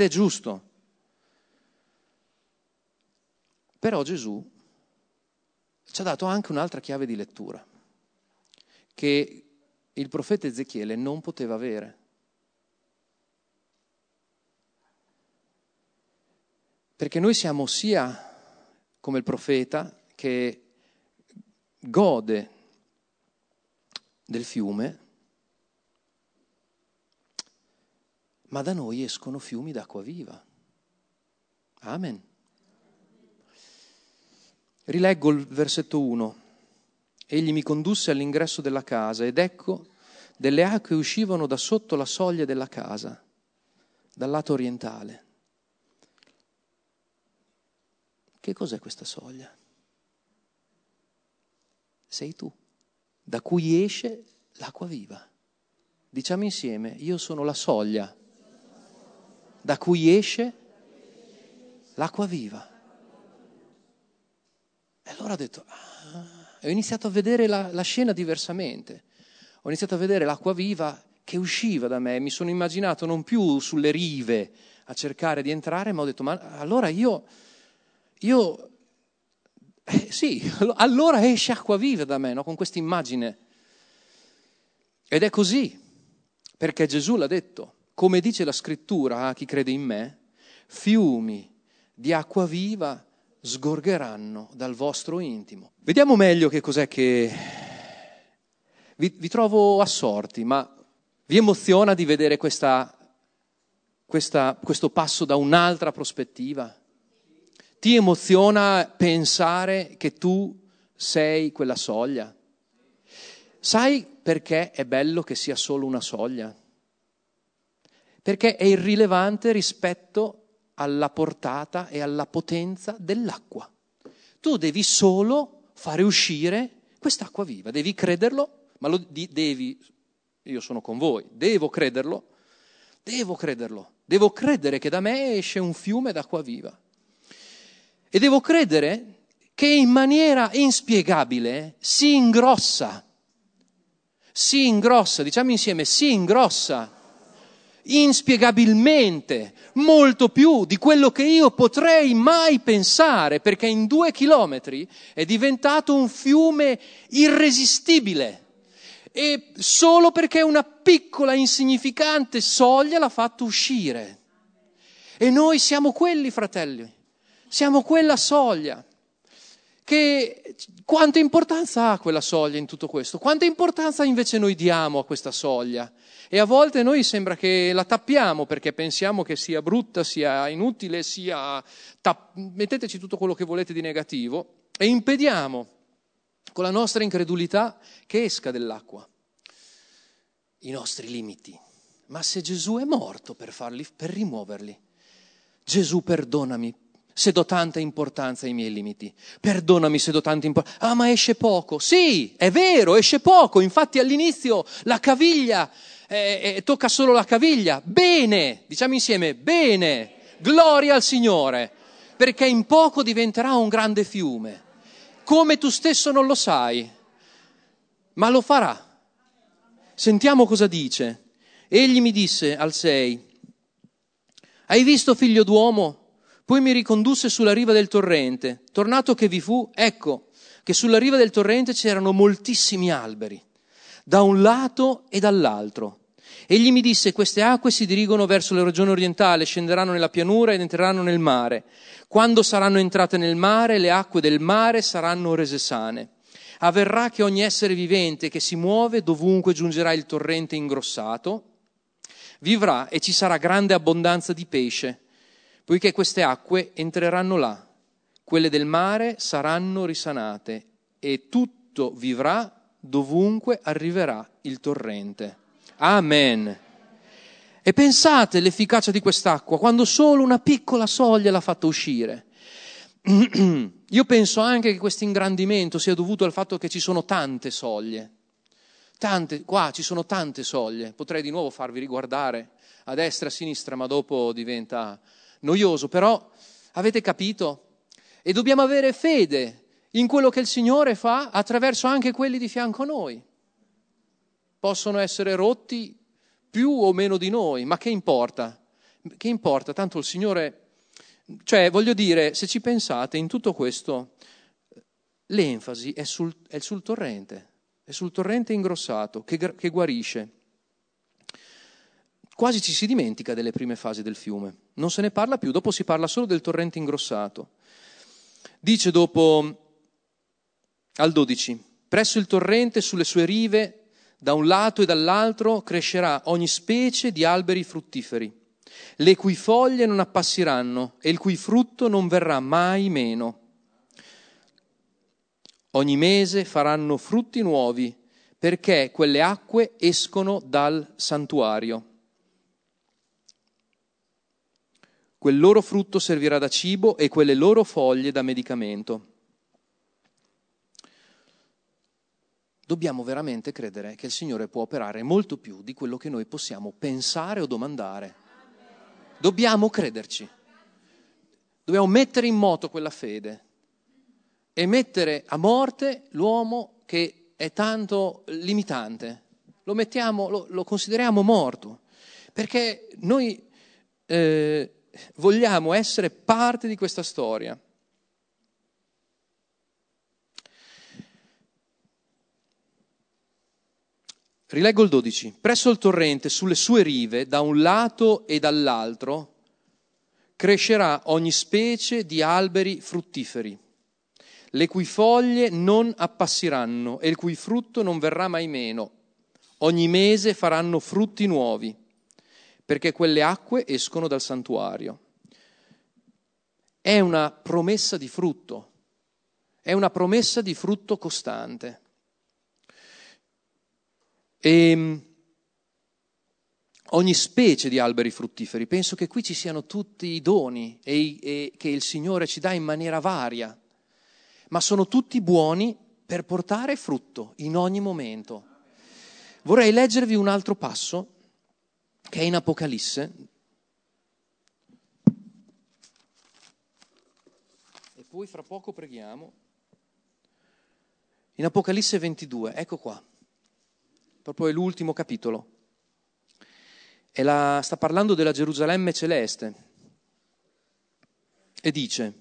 Però Gesù ci ha dato anche un'altra chiave di lettura, che il profeta Ezechiele non poteva avere. Perché noi siamo sia come il profeta che gode del fiume, ma da noi escono fiumi d'acqua viva. Amen. Rileggo il versetto 1. Egli mi condusse all'ingresso della casa ed ecco delle acque uscivano da sotto la soglia della casa, dal lato orientale. Che cos'è questa soglia? Sei tu, da cui esce l'acqua viva. Diciamo insieme, io sono la soglia da cui esce l'acqua viva. E allora ho detto, ho iniziato a vedere la scena diversamente. Ho iniziato a vedere l'acqua viva che usciva da me, mi sono immaginato non più sulle rive a cercare di entrare, ma ho detto, ma allora io sì, allora esce acqua viva da me, no? Con questa immagine. Ed è così, perché Gesù l'ha detto, come dice la scrittura a chi crede in me, fiumi di acqua viva sgorgeranno dal vostro intimo. Vediamo meglio che cos'è che vi trovo assorti, ma vi emoziona di vedere questo passo da un'altra prospettiva? Ti emoziona pensare che tu sei quella soglia? Sai perché è bello che sia solo una soglia? Perché è irrilevante rispetto alla portata e alla potenza dell'acqua. Tu devi solo fare uscire quest'acqua viva, devi crederlo, ma io sono con voi, devo crederlo, devo credere che da me esce un fiume d'acqua viva. E devo credere che in maniera inspiegabile si ingrossa, diciamo insieme, si ingrossa, inspiegabilmente, molto più di quello che io potrei mai pensare, perché in 2 chilometri è diventato un fiume irresistibile. E solo perché una piccola, insignificante soglia l'ha fatto uscire. E noi siamo quelli, fratelli. Siamo quella soglia. Quanta importanza ha quella soglia in tutto questo? Quanta importanza invece noi diamo a questa soglia? E a volte noi sembra che la tappiamo perché pensiamo che sia brutta, sia inutile, metteteci tutto quello che volete di negativo e impediamo con la nostra incredulità che esca dell'acqua i nostri limiti. Ma se Gesù è morto per rimuoverli, Gesù, perdonami se do tanta importanza ai miei limiti, perdonami se do tanta importanza. Ma esce poco. Sì, è vero, esce poco. Infatti all'inizio la caviglia tocca solo la caviglia. Bene, diciamo insieme, bene, gloria al Signore, perché in poco diventerà un grande fiume. Come tu stesso non lo sai, ma lo farà. Sentiamo cosa dice. Egli mi disse al 6, hai visto, figlio d'uomo? Poi mi ricondusse sulla riva del torrente. Tornato che vi fu, ecco che sulla riva del torrente c'erano moltissimi alberi, da un lato e dall'altro. Egli mi disse, queste acque si dirigono verso la regione orientale, scenderanno nella pianura ed entreranno nel mare. Quando saranno entrate nel mare, le acque del mare saranno rese sane. Avverrà che ogni essere vivente che si muove dovunque giungerà il torrente ingrossato, vivrà e ci sarà grande abbondanza di pesce, poiché queste acque entreranno là, quelle del mare saranno risanate e tutto vivrà dovunque arriverà il torrente. Amen. E pensate l'efficacia di quest'acqua, quando solo una piccola soglia l'ha fatta uscire. Io penso anche che questo ingrandimento sia dovuto al fatto che ci sono tante soglie. Qua ci sono tante soglie. Potrei di nuovo farvi riguardare a destra e a sinistra, ma dopo diventa noioso. Però avete capito? E dobbiamo avere fede in quello che il Signore fa attraverso anche quelli di fianco a noi. Possono essere rotti più o meno di noi, ma che importa? Che importa? Tanto il Signore, cioè voglio dire, se ci pensate, in tutto questo l'enfasi è sul torrente, è sul torrente ingrossato che guarisce. Quasi ci si dimentica delle prime fasi del fiume, non se ne parla più, dopo si parla solo del torrente ingrossato. Dice dopo al 12, presso il torrente, sulle sue rive, da un lato e dall'altro crescerà ogni specie di alberi fruttiferi, le cui foglie non appassiranno e il cui frutto non verrà mai meno. Ogni mese faranno frutti nuovi, perché quelle acque escono dal santuario. Quel loro frutto servirà da cibo e quelle loro foglie da medicamento. Dobbiamo veramente credere che il Signore può operare molto più di quello che noi possiamo pensare o domandare. Dobbiamo crederci. Dobbiamo mettere in moto quella fede e mettere a morte l'uomo che è tanto limitante. Lo consideriamo morto, perché noi vogliamo essere parte di questa storia. Rileggo il 12. Presso il torrente, sulle sue rive, da un lato e dall'altro, crescerà ogni specie di alberi fruttiferi, le cui foglie non appassiranno e il cui frutto non verrà mai meno. Ogni mese faranno frutti nuovi, perché quelle acque escono dal santuario. È una promessa di frutto, è una promessa di frutto costante. E ogni specie di alberi fruttiferi, penso che qui ci siano tutti i doni e che il Signore ci dà in maniera varia, ma sono tutti buoni per portare frutto in ogni momento. Vorrei leggervi un altro passo che è in Apocalisse, e poi fra poco preghiamo. In Apocalisse 22, ecco qua. Proprio è l'ultimo capitolo. Sta parlando della Gerusalemme celeste. E dice,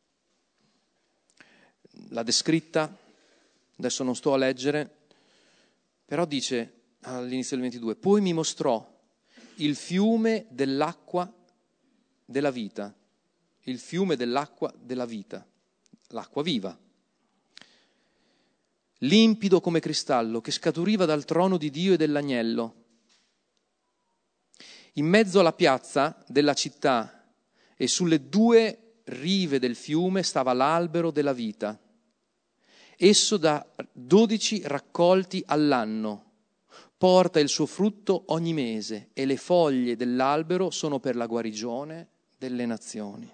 l'ha descritta, adesso non sto a leggere, però dice all'inizio del 22, poi mi mostrò il fiume dell'acqua della vita, il fiume dell'acqua della vita, l'acqua viva, limpido come cristallo, che scaturiva dal trono di Dio e dell'agnello. In mezzo alla piazza della città e sulle due rive del fiume stava l'albero della vita. Esso dà 12 raccolti all'anno, porta il suo frutto ogni mese e le foglie dell'albero sono per la guarigione delle nazioni.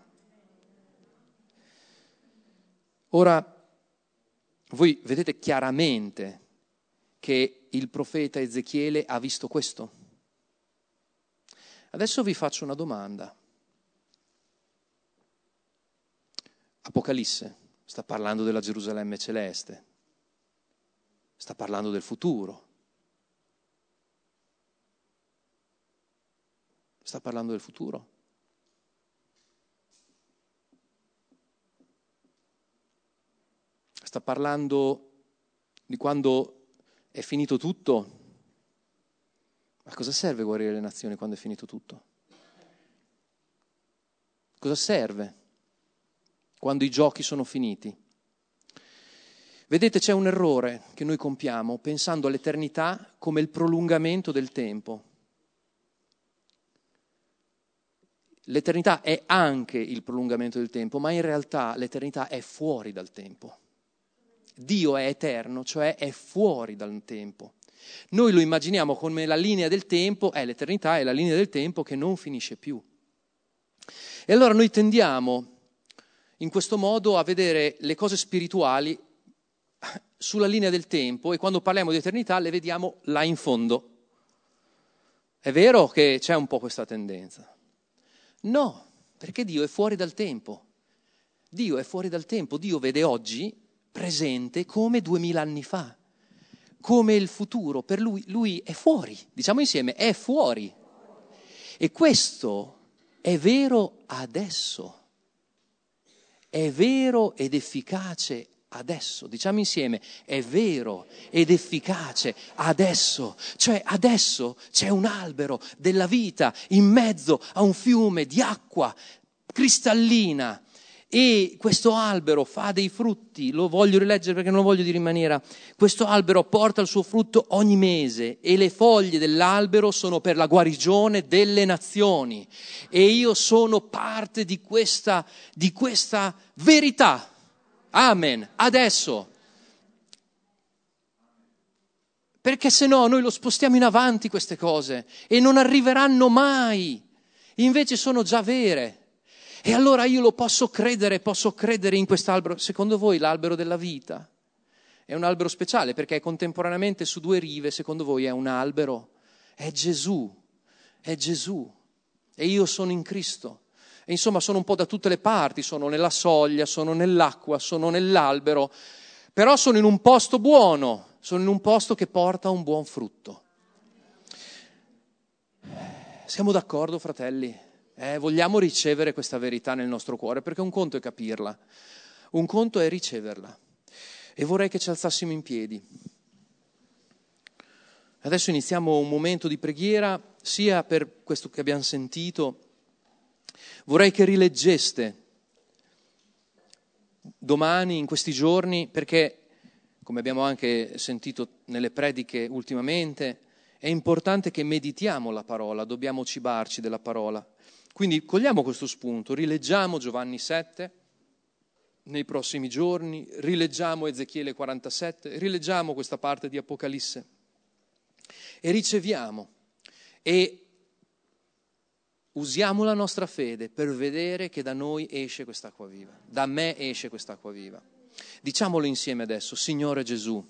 Ora, voi vedete chiaramente che il profeta Ezechiele ha visto questo. Adesso vi faccio una domanda. Apocalisse sta parlando della Gerusalemme celeste, sta parlando del futuro, sta parlando del futuro. Sta parlando di quando è finito tutto. Ma cosa serve guarire le nazioni quando è finito tutto? Cosa serve quando i giochi sono finiti? Vedete, c'è un errore che noi compiamo pensando all'eternità come il prolungamento del tempo. L'eternità è anche il prolungamento del tempo, ma in realtà l'eternità è fuori dal tempo. Dio è eterno, cioè è fuori dal tempo. Noi lo immaginiamo come la linea del tempo, l'eternità è la linea del tempo che non finisce più. E allora noi tendiamo in questo modo a vedere le cose spirituali sulla linea del tempo, e quando parliamo di eternità le vediamo là in fondo. È vero che c'è un po' questa tendenza? No, perché Dio è fuori dal tempo. Dio è fuori dal tempo. Dio vede oggi presente come 2000 anni fa, come il futuro. Per lui è fuori, diciamo insieme, è fuori. E questo è vero adesso. È vero ed efficace adesso. Diciamo insieme, è vero ed efficace adesso. Cioè adesso c'è un albero della vita in mezzo a un fiume di acqua cristallina, e questo albero fa dei frutti. Lo voglio rileggere perché non lo voglio dire in maniera. Questo albero porta il suo frutto ogni mese, e le foglie dell'albero sono per la guarigione delle nazioni, e io sono parte di questa verità. Amen. Adesso. Perché se no noi lo spostiamo in avanti queste cose e non arriveranno mai. Invece sono già vere. E allora io lo posso credere in quest'albero. Secondo voi l'albero della vita è un albero speciale perché è contemporaneamente su due rive? Secondo voi è un albero? È Gesù. E io sono in Cristo. E insomma sono un po' da tutte le parti, sono nella soglia, sono nell'acqua, sono nell'albero, però sono in un posto buono, sono in un posto che porta un buon frutto. Siamo d'accordo, fratelli? Vogliamo ricevere questa verità nel nostro cuore, perché un conto è capirla, un conto è riceverla. E vorrei che ci alzassimo in piedi. Adesso iniziamo un momento di preghiera, sia per questo che abbiamo sentito. Vorrei che rileggeste domani, in questi giorni, perché, come abbiamo anche sentito nelle prediche ultimamente, è importante che meditiamo la parola, dobbiamo cibarci della parola. Quindi cogliamo questo spunto, rileggiamo Giovanni 7 nei prossimi giorni, rileggiamo Ezechiele 47, rileggiamo questa parte di Apocalisse e riceviamo e usiamo la nostra fede per vedere che da noi esce quest'acqua viva, da me esce quest'acqua viva. Diciamolo insieme adesso: Signore Gesù,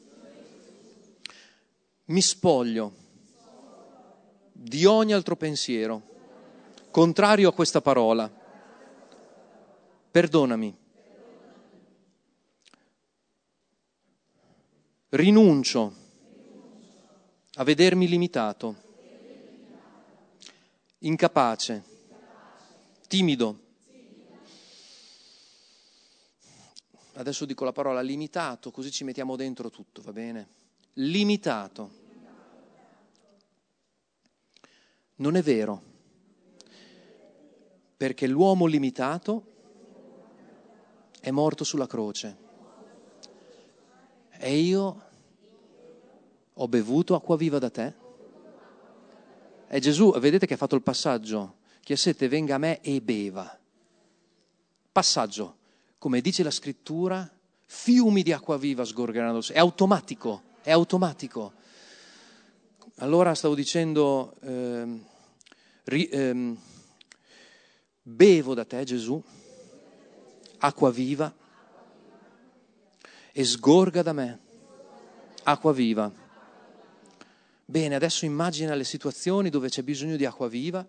mi spoglio di ogni altro pensiero contrario a questa parola. Perdonami. Rinuncio a vedermi limitato, incapace, timido. Adesso dico la parola limitato, così ci mettiamo dentro tutto, va bene? Limitato. Non è vero. Perché l'uomo limitato è morto sulla croce e io ho bevuto acqua viva da te. E Gesù, vedete che ha fatto il passaggio: chi ha sete venga a me e beva. Passaggio, come dice la scrittura, fiumi di acqua viva sgorgeranno. È automatico. Allora stavo dicendo, bevo da te, Gesù, acqua viva, e sgorga da me acqua viva. Bene, adesso immagina le situazioni dove c'è bisogno di acqua viva.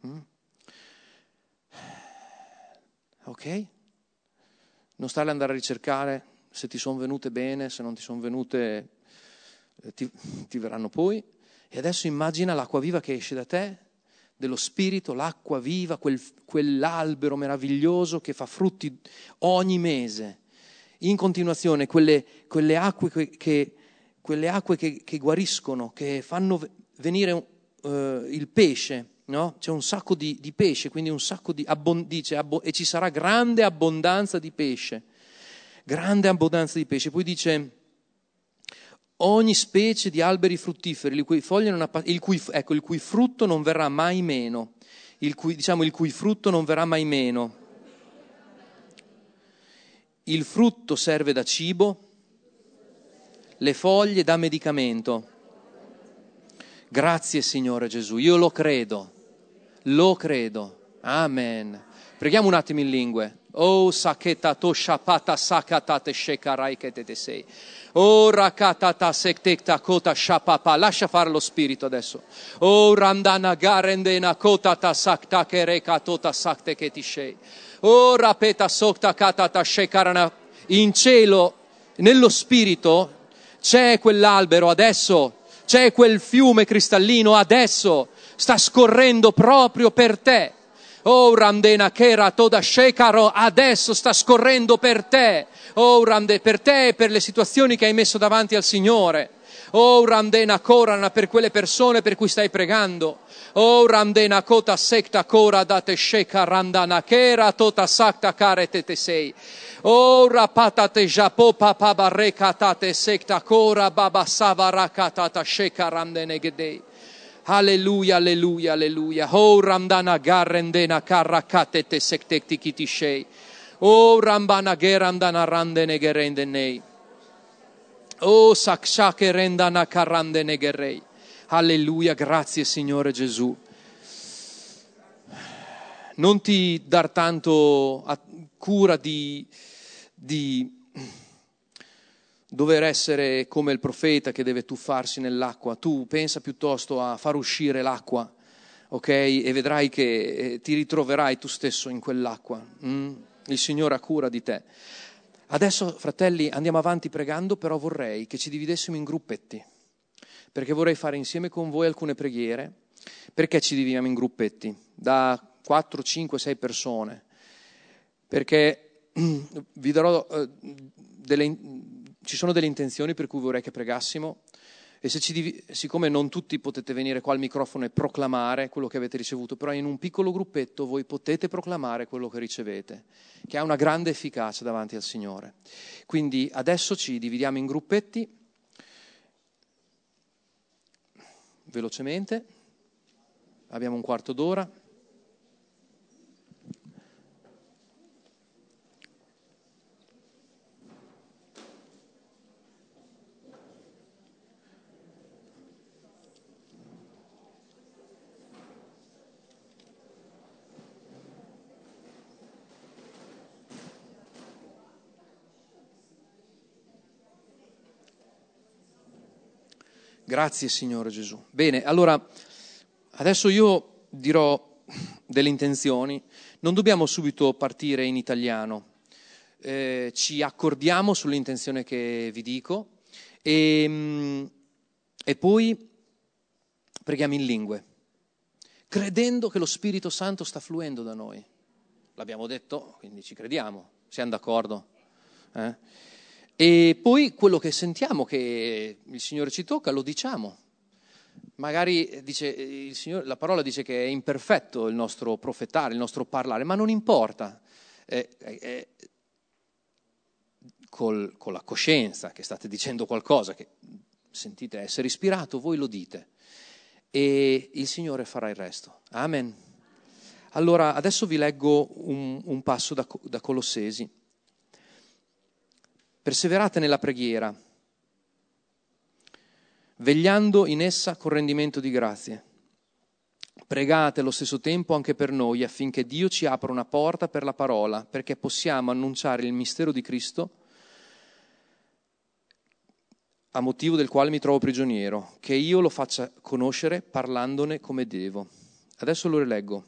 Ok? Non stare ad andare a ricercare se ti sono venute bene, se non ti sono venute ti verranno poi. E adesso immagina l'acqua viva che esce da te, dello Spirito, l'acqua viva, quell'albero meraviglioso che fa frutti ogni mese, in continuazione, quelle acque che guariscono, che fanno venire il pesce, no? C'è un sacco di pesce, quindi un sacco e ci sarà grande abbondanza di pesce. Poi dice: ogni specie di alberi fruttiferi, il cui frutto non verrà mai meno. Il cui frutto non verrà mai meno. Il frutto serve da cibo le foglie da medicamento. Grazie Signore Gesù, io lo credo. Amen. Preghiamo un attimo in lingue. Oh saketa to shapata sakatate shekarai ketete sei. Oh rakatata sektekta kota shapapa. Lascia fare lo spirito adesso. Oh randana garendena kota ta sakta kereka tota sakte ketishei. Oh rapeta sokta katata shekarana. In cielo, nello spirito, c'è quell'albero adesso, c'è quel fiume cristallino adesso, sta scorrendo proprio per te. Oh Ramdena Kera Toda Shekaro, adesso sta scorrendo per te. Oh Ramde, per te e per le situazioni che hai messo davanti al Signore. Oh Ramdena Korana, per quelle persone per cui stai pregando. Oh Ramdena Kota Sekta Kora Date Sheka Randana Kera Tota Sakta Kare Tete Sei. Oh Rapata Te Japo Papa Barreka Tate Sekta Kora Baba Savaraka Tata Sheka Ramdene Gedei. Alleluia, alleluia, alleluia. Oh Ramdana Garrendena Karrakate Te Sektekti Kitishei. Oh Rambana Gerandana Randene Gerendenei. Oh Sakshake Rendana Karandene Gerei. Alleluia, grazie Signore Gesù. Non ti dar tanto cura di dover essere come il profeta che deve tuffarsi nell'acqua. Tu pensa piuttosto a far uscire l'acqua, ok? E vedrai che ti ritroverai tu stesso in quell'acqua. Il Signore ha cura di te. Adesso, fratelli, andiamo avanti pregando, però vorrei che ci dividessimo in gruppetti, perché vorrei fare insieme con voi alcune preghiere. Perché ci dividiamo in gruppetti? Da 4, 5, 6 persone. Perché vi darò ci sono delle intenzioni per cui vorrei che pregassimo, e siccome non tutti potete venire qua al microfono e proclamare quello che avete ricevuto, però in un piccolo gruppetto voi potete proclamare quello che ricevete, che ha una grande efficacia davanti al Signore. Quindi adesso ci dividiamo in gruppetti, velocemente, abbiamo un quarto d'ora. Grazie Signore Gesù. Bene, allora adesso io dirò delle intenzioni. Non dobbiamo subito partire in italiano. Ci accordiamo sull'intenzione che vi dico e poi preghiamo in lingue, credendo che lo Spirito Santo sta fluendo da noi. L'abbiamo detto, quindi ci crediamo. Siamo d'accordo? E poi quello che sentiamo che il Signore ci tocca lo diciamo. Magari dice il Signore, la parola dice che è imperfetto il nostro profetare, il nostro parlare, ma non importa. Con la coscienza che state dicendo qualcosa che sentite essere ispirato, voi lo dite e il Signore farà il resto. Amen. Allora adesso vi leggo un passo da Colossesi. Perseverate nella preghiera, vegliando in essa con rendimento di grazie. Pregate allo stesso tempo anche per noi, affinché Dio ci apra una porta per la parola, perché possiamo annunciare il mistero di Cristo, a motivo del quale mi trovo prigioniero, che io lo faccia conoscere parlandone come devo. Adesso lo rileggo.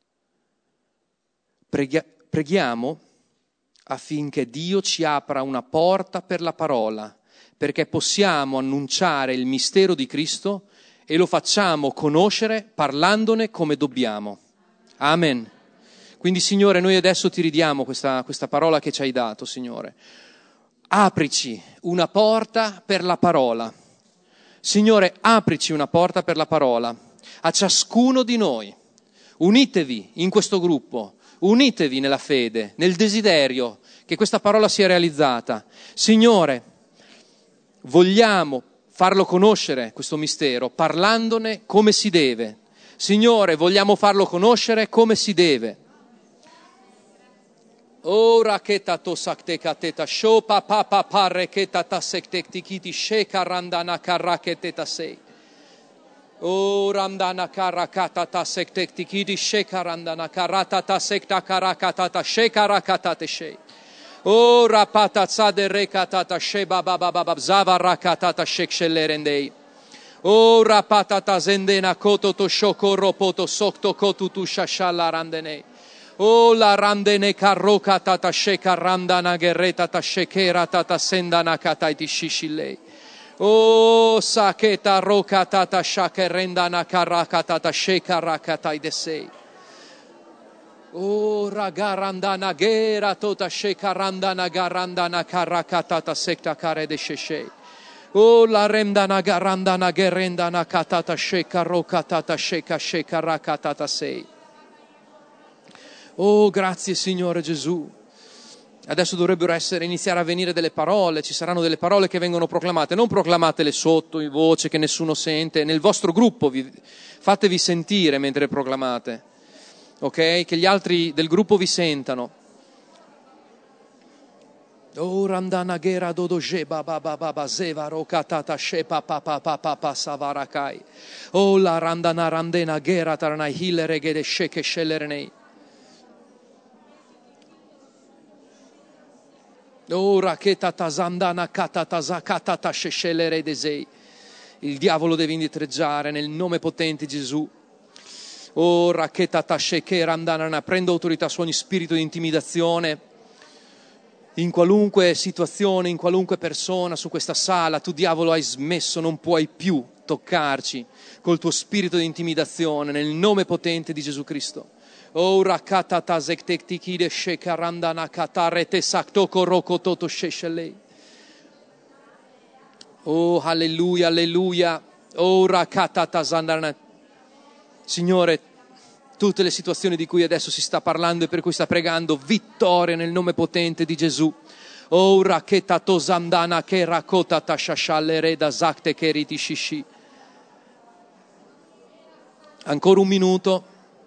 Preghiamo affinché Dio ci apra una porta per la parola, perché possiamo annunciare il mistero di Cristo e lo facciamo conoscere parlandone come dobbiamo. Amen. Quindi, Signore, noi adesso ti ridiamo questa parola che ci hai dato, Signore. Aprici una porta per la parola. Signore, aprici una porta per la parola a ciascuno di noi. Unitevi in questo gruppo. Unitevi nella fede, nel desiderio che questa parola sia realizzata. Signore, vogliamo farlo conoscere questo mistero, parlandone come si deve. Signore, vogliamo farlo conoscere come si deve. Ora che tato sakte kateta sho pa pa pa pare che tata sekte tikiti she karandana karaketeta sei. O ramdana karakatata sekte tikiti she karandana karatata sekta karakatata she karakatate she. O rapata tsade rekatata she baba baba zava rakatata shekshelerendei. O rapatata zendena koto to shoko ropoto sokto kotu tu shashala randenei. O la randene carroca tata sheka randana gereta ta shekera tata sendana kataiti shishilei. O saketa roca tata shakerendana karaka tata sheka rakatai desei. O ragarandana gera tota sheka randana garandana karaka tata sekta kare de sheshei. O la remdana garandana gerendana katata sheka roca tata sheka sheka rakatata sei. Oh, grazie Signore Gesù. Adesso dovrebbero iniziare a venire delle parole, ci saranno delle parole che vengono proclamate, non proclamatele sotto in voce che nessuno sente, nel vostro gruppo fatevi sentire mentre proclamate, ok? Che gli altri del gruppo vi sentano. Oh, randana gera dodoje baba baba zeva rokatata shepa papa papa savarakai. Oh, la randana randena gera taranai hilere gede sheke shelernei. Ora che tatazandana katatazakatata sheshelere desei. Il diavolo deve indietreggiare nel nome potente di Gesù. Ora che tatashekerandana, prendo autorità su ogni spirito di intimidazione in qualunque situazione, in qualunque persona su questa sala. Tu diavolo hai smesso, non puoi più toccarci col tuo spirito di intimidazione nel nome potente di Gesù Cristo. Ora katata zektektikide shekarandana katarete saktoko rokototo sheshelei. Oh, alleluia, alleluia. Ora katata zandana. Signore, tutte le situazioni di cui adesso si sta parlando e per cui sta pregando, vittoria nel nome potente di Gesù. Ora ketato zandana che rakotata shashallere da zakte keriti shishi. Ancora un minuto.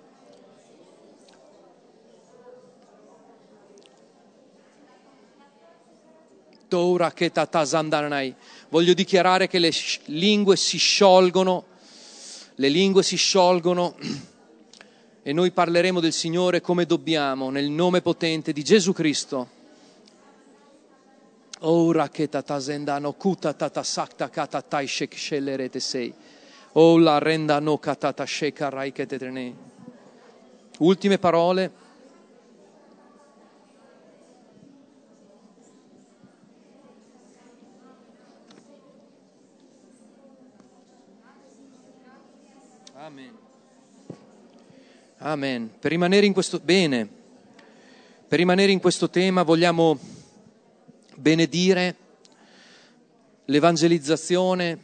Voglio dichiarare che le lingue si sciolgono e noi parleremo del Signore come dobbiamo, nel nome potente di Gesù Cristo. Ora che tatazendano kuta tatasakta katatai shekshelerete sei. O la rendano katata shekarai ketetrene. Ultime parole. Amen. Amen. Per rimanere in questo tema vogliamo benedire l'evangelizzazione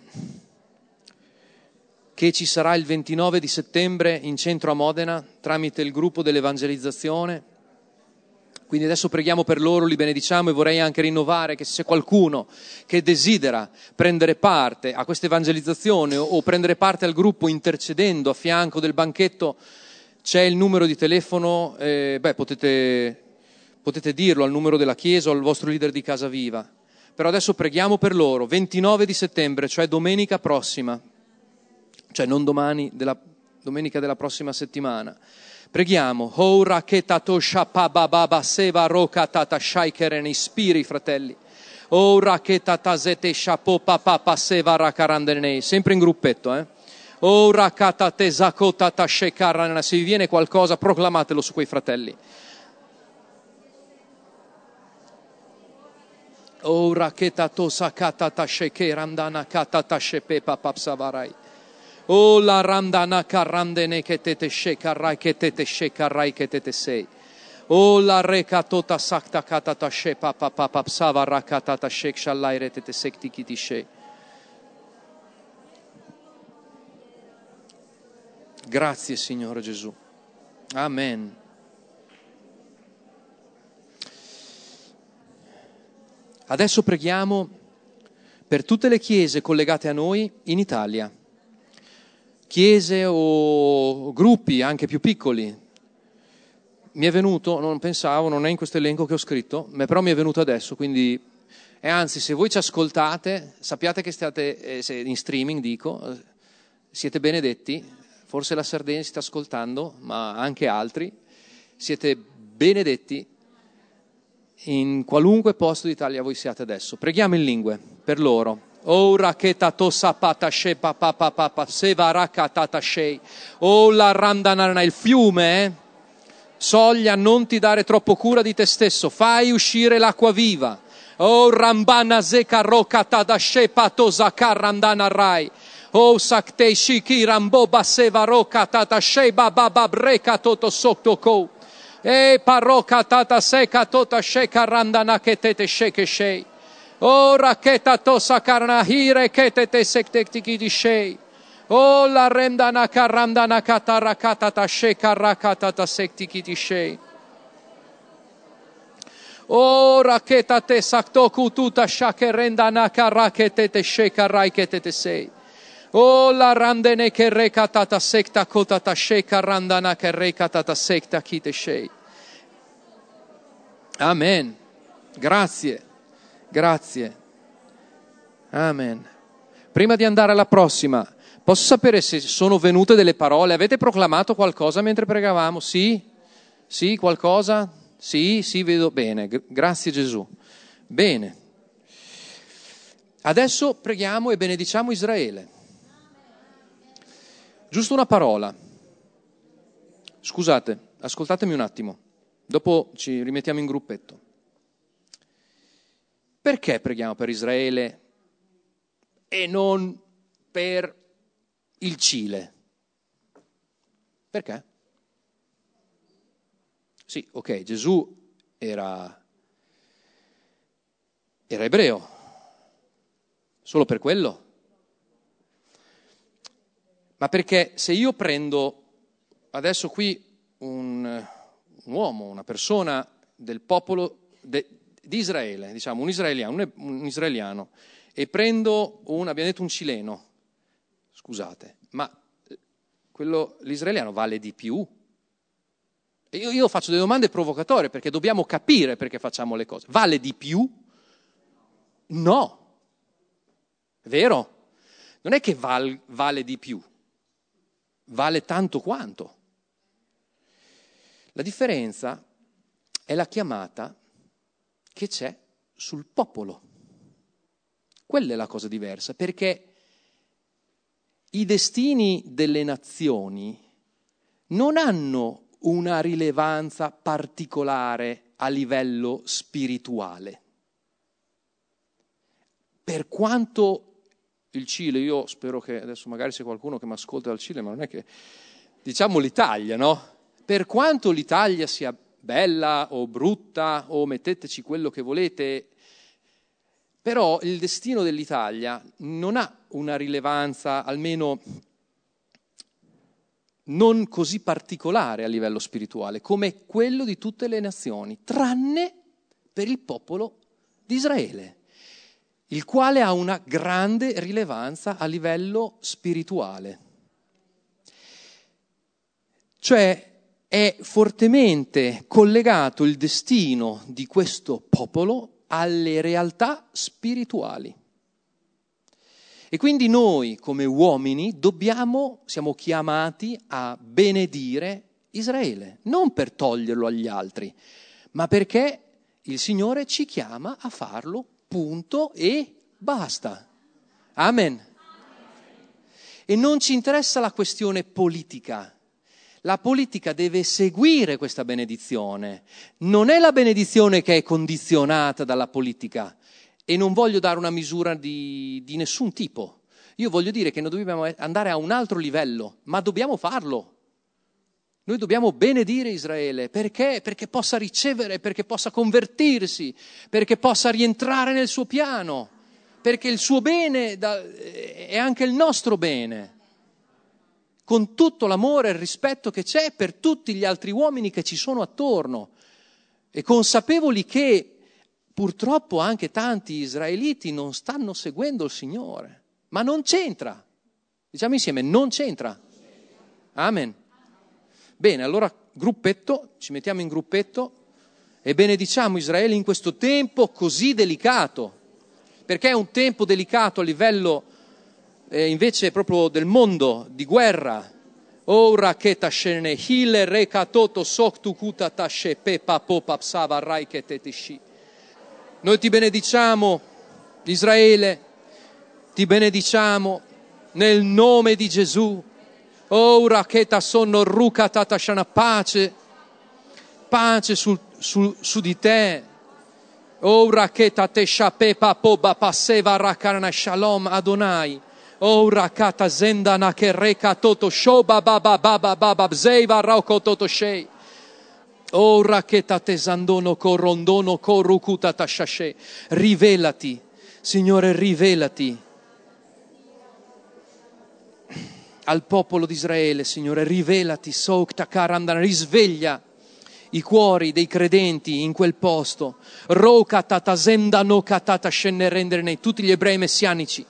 che ci sarà il 29 di settembre in centro a Modena tramite il gruppo dell'evangelizzazione. Quindi adesso preghiamo per loro, li benediciamo, e vorrei anche rinnovare che se c'è qualcuno che desidera prendere parte a questa evangelizzazione o prendere parte al gruppo intercedendo a fianco del banchetto, c'è il numero di telefono, potete dirlo al numero della chiesa o al vostro leader di Casa Viva. Però adesso preghiamo per loro, 29 di settembre, cioè domenica prossima, cioè non domani, domenica della prossima settimana. Preghiamo. Ora che tato shapababa seva roka tata shaikeren ispiri, fratelli. Ora che tatazete shapo papa seva rakarandenei, sempre in gruppetto, Ora katate zakota ta shekarana, se vi viene qualcosa proclamatelo su quei fratelli. Ora che tato sakata ta shekerandana katata shepe papa savarai. O la randana karandene che tete shekarai che tete sei. O la rekatota sakta katata shepa papa savara katata shek shallai retete sekti kiti she. Grazie Signore Gesù. Amen. Adesso preghiamo per tutte le chiese collegate a noi in Italia. Chiese o gruppi anche più piccoli, mi è venuto, non pensavo, non è in questo elenco che ho scritto, però mi è venuto adesso, quindi, e anzi, se voi ci ascoltate, sappiate che state, se in streaming dico, siete benedetti, forse la Sardegna si sta ascoltando, ma anche altri, siete benedetti in qualunque posto d'Italia voi siate adesso. Preghiamo in lingue per loro. Oh raketa to sapata she papa papa seva rakata shei. Oh la randanana, il fiume, soglia, non ti dare troppo cura di te stesso, fai uscire l'acqua viva. Oh rambana zeka rokata da she pato zakar randana rai. Oh sakte shiki ramboba seva rokata da she baba breka toto soktoko. E paroka tata seka tota sheka randana ketete sheke shei. O raketa tosa karna hire ketete sektekti di shei. O la rendana karandana katarakata ta sheka rakata ta sektiki di shei. O raketa te saktoku tuta shake rendana karakete te sheka raikete sei. O la randene che recatata secta cotata sheka randana che recatata secta kite shei. Amen. Grazie. Grazie. Amen. Prima di andare alla prossima, posso sapere se sono venute delle parole? Avete proclamato qualcosa mentre pregavamo? Sì? Sì, qualcosa? Sì, vedo bene. Grazie Gesù. Bene. Adesso preghiamo e benediciamo Israele. Giusto una parola. Scusate, ascoltatemi un attimo. Dopo ci rimettiamo in gruppetto. Perché preghiamo per Israele e non per il Cile? Perché? Sì, ok, Gesù era ebreo. Solo per quello? Ma perché se io prendo adesso qui un uomo, una persona del popolo di Israele, diciamo un israeliano, e prendo abbiamo detto un cileno, scusate, ma l'israeliano vale di più? E io faccio delle domande provocatorie perché dobbiamo capire perché facciamo le cose. Vale di più? No. Vero? Non è che vale di più. Vale tanto quanto. La differenza è la chiamata che c'è sul popolo. Quella è la cosa diversa, perché i destini delle nazioni non hanno una rilevanza particolare a livello spirituale. Per quanto il Cile, io spero che adesso magari c'è qualcuno che mi ascolta dal Cile, ma non è che, diciamo l'Italia, no? Per quanto l'Italia sia bella o brutta o metteteci quello che volete, però il destino dell'Italia non ha una rilevanza, almeno non così particolare a livello spirituale, come quello di tutte le nazioni, tranne per il popolo di Israele, il quale ha una grande rilevanza a livello spirituale. Cioè è fortemente collegato il destino di questo popolo alle realtà spirituali. E quindi noi come uomini siamo chiamati a benedire Israele, non per toglierlo agli altri, ma perché il Signore ci chiama a farlo, punto e basta. Amen. E non ci interessa la questione politica. La politica deve seguire questa benedizione. Non è la benedizione che è condizionata dalla politica. E non voglio dare una misura di nessun tipo. Io voglio dire che noi dobbiamo andare a un altro livello, ma dobbiamo farlo. Noi dobbiamo benedire Israele. Perché? Perché possa ricevere, perché possa convertirsi, perché possa rientrare nel suo piano, perché il suo bene è anche il nostro bene. Con tutto l'amore e il rispetto che c'è per tutti gli altri uomini che ci sono attorno. E consapevoli che purtroppo anche tanti israeliti non stanno seguendo il Signore, ma non c'entra. Diciamo insieme, non c'entra. Amen. Bene, allora gruppetto, ci mettiamo in gruppetto e benediciamo Israele in questo tempo così delicato, perché è un tempo delicato a livello invece proprio del mondo, di guerra. Ora che tashene hile rekatoto soktukuta tashe pepa popa psava rai che tetishi. Noi ti benediciamo, Israele, ti benediciamo nel nome di Gesù. Ora che ta sono rukata tashana, pace su di te. Ora che ta te shapepa poba passeva rakana shalom Adonai. Ora kata zendana che reka toto shoba baba baba baba bzeiva rauko toto shei. Ora che ta te zandono korondono korukuta tashashe. Rivelati, Signore, rivelati al popolo di Israele, Signore, rivelati, risveglia i cuori dei credenti in quel posto. Tutti gli ebrei messianici,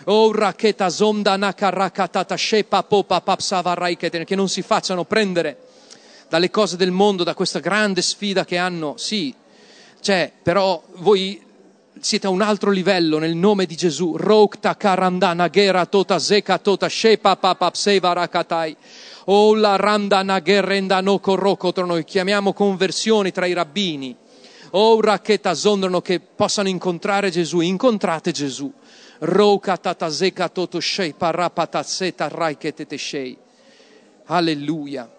che non si facciano prendere dalle cose del mondo, da questa grande sfida che hanno. Sì, c'è, però voi siete a un altro livello nel nome di Gesù. Rokta karandana gera tota zeka tota shepa papa pseva rakatai. O la randana gerenda no korokotro. Noi chiamiamo conversioni tra i rabbini. O raketa zondrano che possano incontrare Gesù. Incontrate Gesù. Roka tata zeka toto shei parapata seta raikete shei. Alleluia.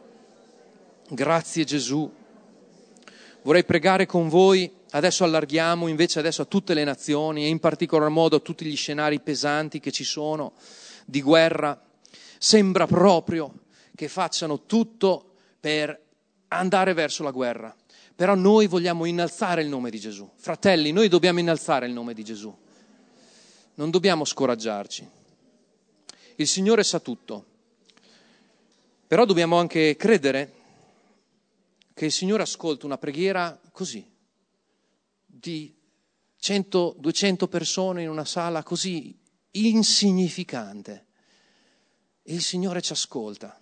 Grazie Gesù. Vorrei pregare con voi. Adesso allarghiamo invece adesso a tutte le nazioni e in particolar modo a tutti gli scenari pesanti che ci sono di guerra. Sembra proprio che facciano tutto per andare verso la guerra. Però noi vogliamo innalzare il nome di Gesù. Fratelli, noi dobbiamo innalzare il nome di Gesù. Non dobbiamo scoraggiarci. Il Signore sa tutto. Però dobbiamo anche credere che il Signore ascolta una preghiera così, di 100-200 persone in una sala così insignificante. Il Signore ci ascolta.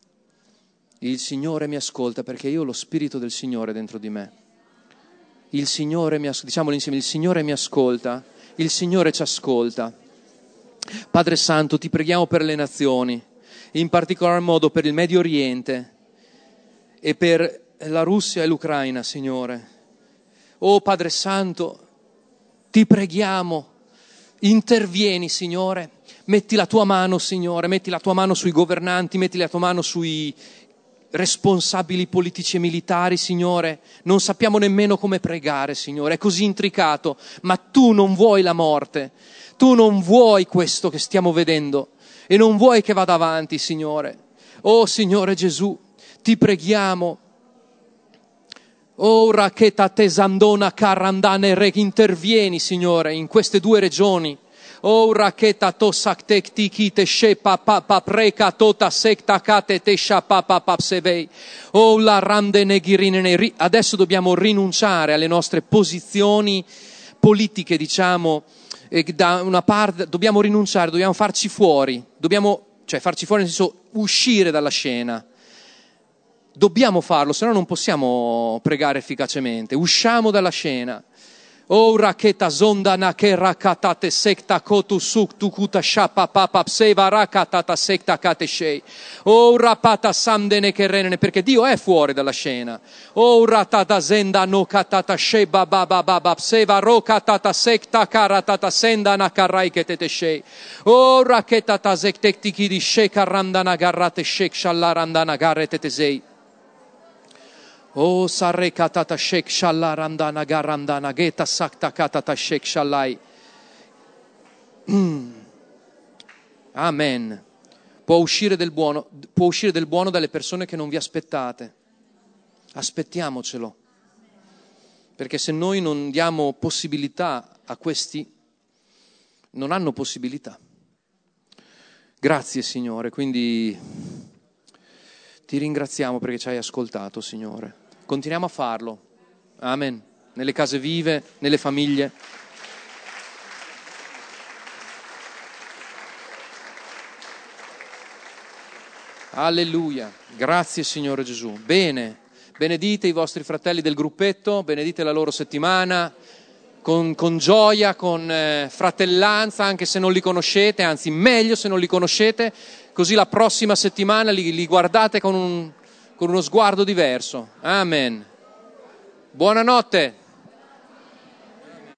Il Signore mi ascolta perché io ho lo Spirito del Signore dentro di me. Il Signore diciamolo insieme, il Signore mi ascolta, il Signore ci ascolta. Padre Santo, ti preghiamo per le nazioni, in particolar modo per il Medio Oriente e per la Russia e l'Ucraina, Signore. Oh Padre Santo, ti preghiamo, intervieni, Signore, metti la tua mano, Signore, metti la tua mano sui governanti, metti la tua mano sui responsabili politici e militari, Signore. Non sappiamo nemmeno come pregare, Signore, è così intricato, ma tu non vuoi la morte, tu non vuoi questo che stiamo vedendo e non vuoi che vada avanti, Signore. Oh Signore Gesù, ti preghiamo. Ora che tatesandona carandane re, intervieni, Signore, in queste due regioni. Ora che tatosaktek tikite shepa papa preka tota sekta kate tesha papa papsevei. Oh la rande negirine. Adesso dobbiamo rinunciare alle nostre posizioni politiche, diciamo, e da una parte dobbiamo rinunciare, dobbiamo farci fuori, farci fuori nel senso uscire dalla scena. Dobbiamo farlo, se no non possiamo pregare efficacemente. Usciamo dalla scena. O raketa zondana che rakatate sekta kotu suk tukuta shapa papa pseva rakatata sekta kateshei. O rapata samdene che renene, perché Dio è fuori dalla scena. O ratata zenda no katata sheba baba baba pseva rokatata sekta karatata sendana karai keteteshei. O raketata zektekti di sheka randana garrate shek shallarandana garretetesei. Oh sarre katata shek shallarandana garandana geta sakta katata shek shallai. Amen. Può uscire del buono dalle persone che non vi aspettate. Aspettiamocelo. Perché se noi non diamo possibilità a questi, non hanno possibilità. Grazie Signore, quindi ti ringraziamo perché ci hai ascoltato, Signore. Continuiamo a farlo. Amen. Nelle case vive, nelle famiglie. Alleluia. Grazie Signore Gesù. Bene. Benedite i vostri fratelli del gruppetto, benedite la loro settimana con gioia, con fratellanza, anche se non li conoscete, anzi meglio se non li conoscete, così la prossima settimana li guardate con uno sguardo diverso. Amen. Buonanotte.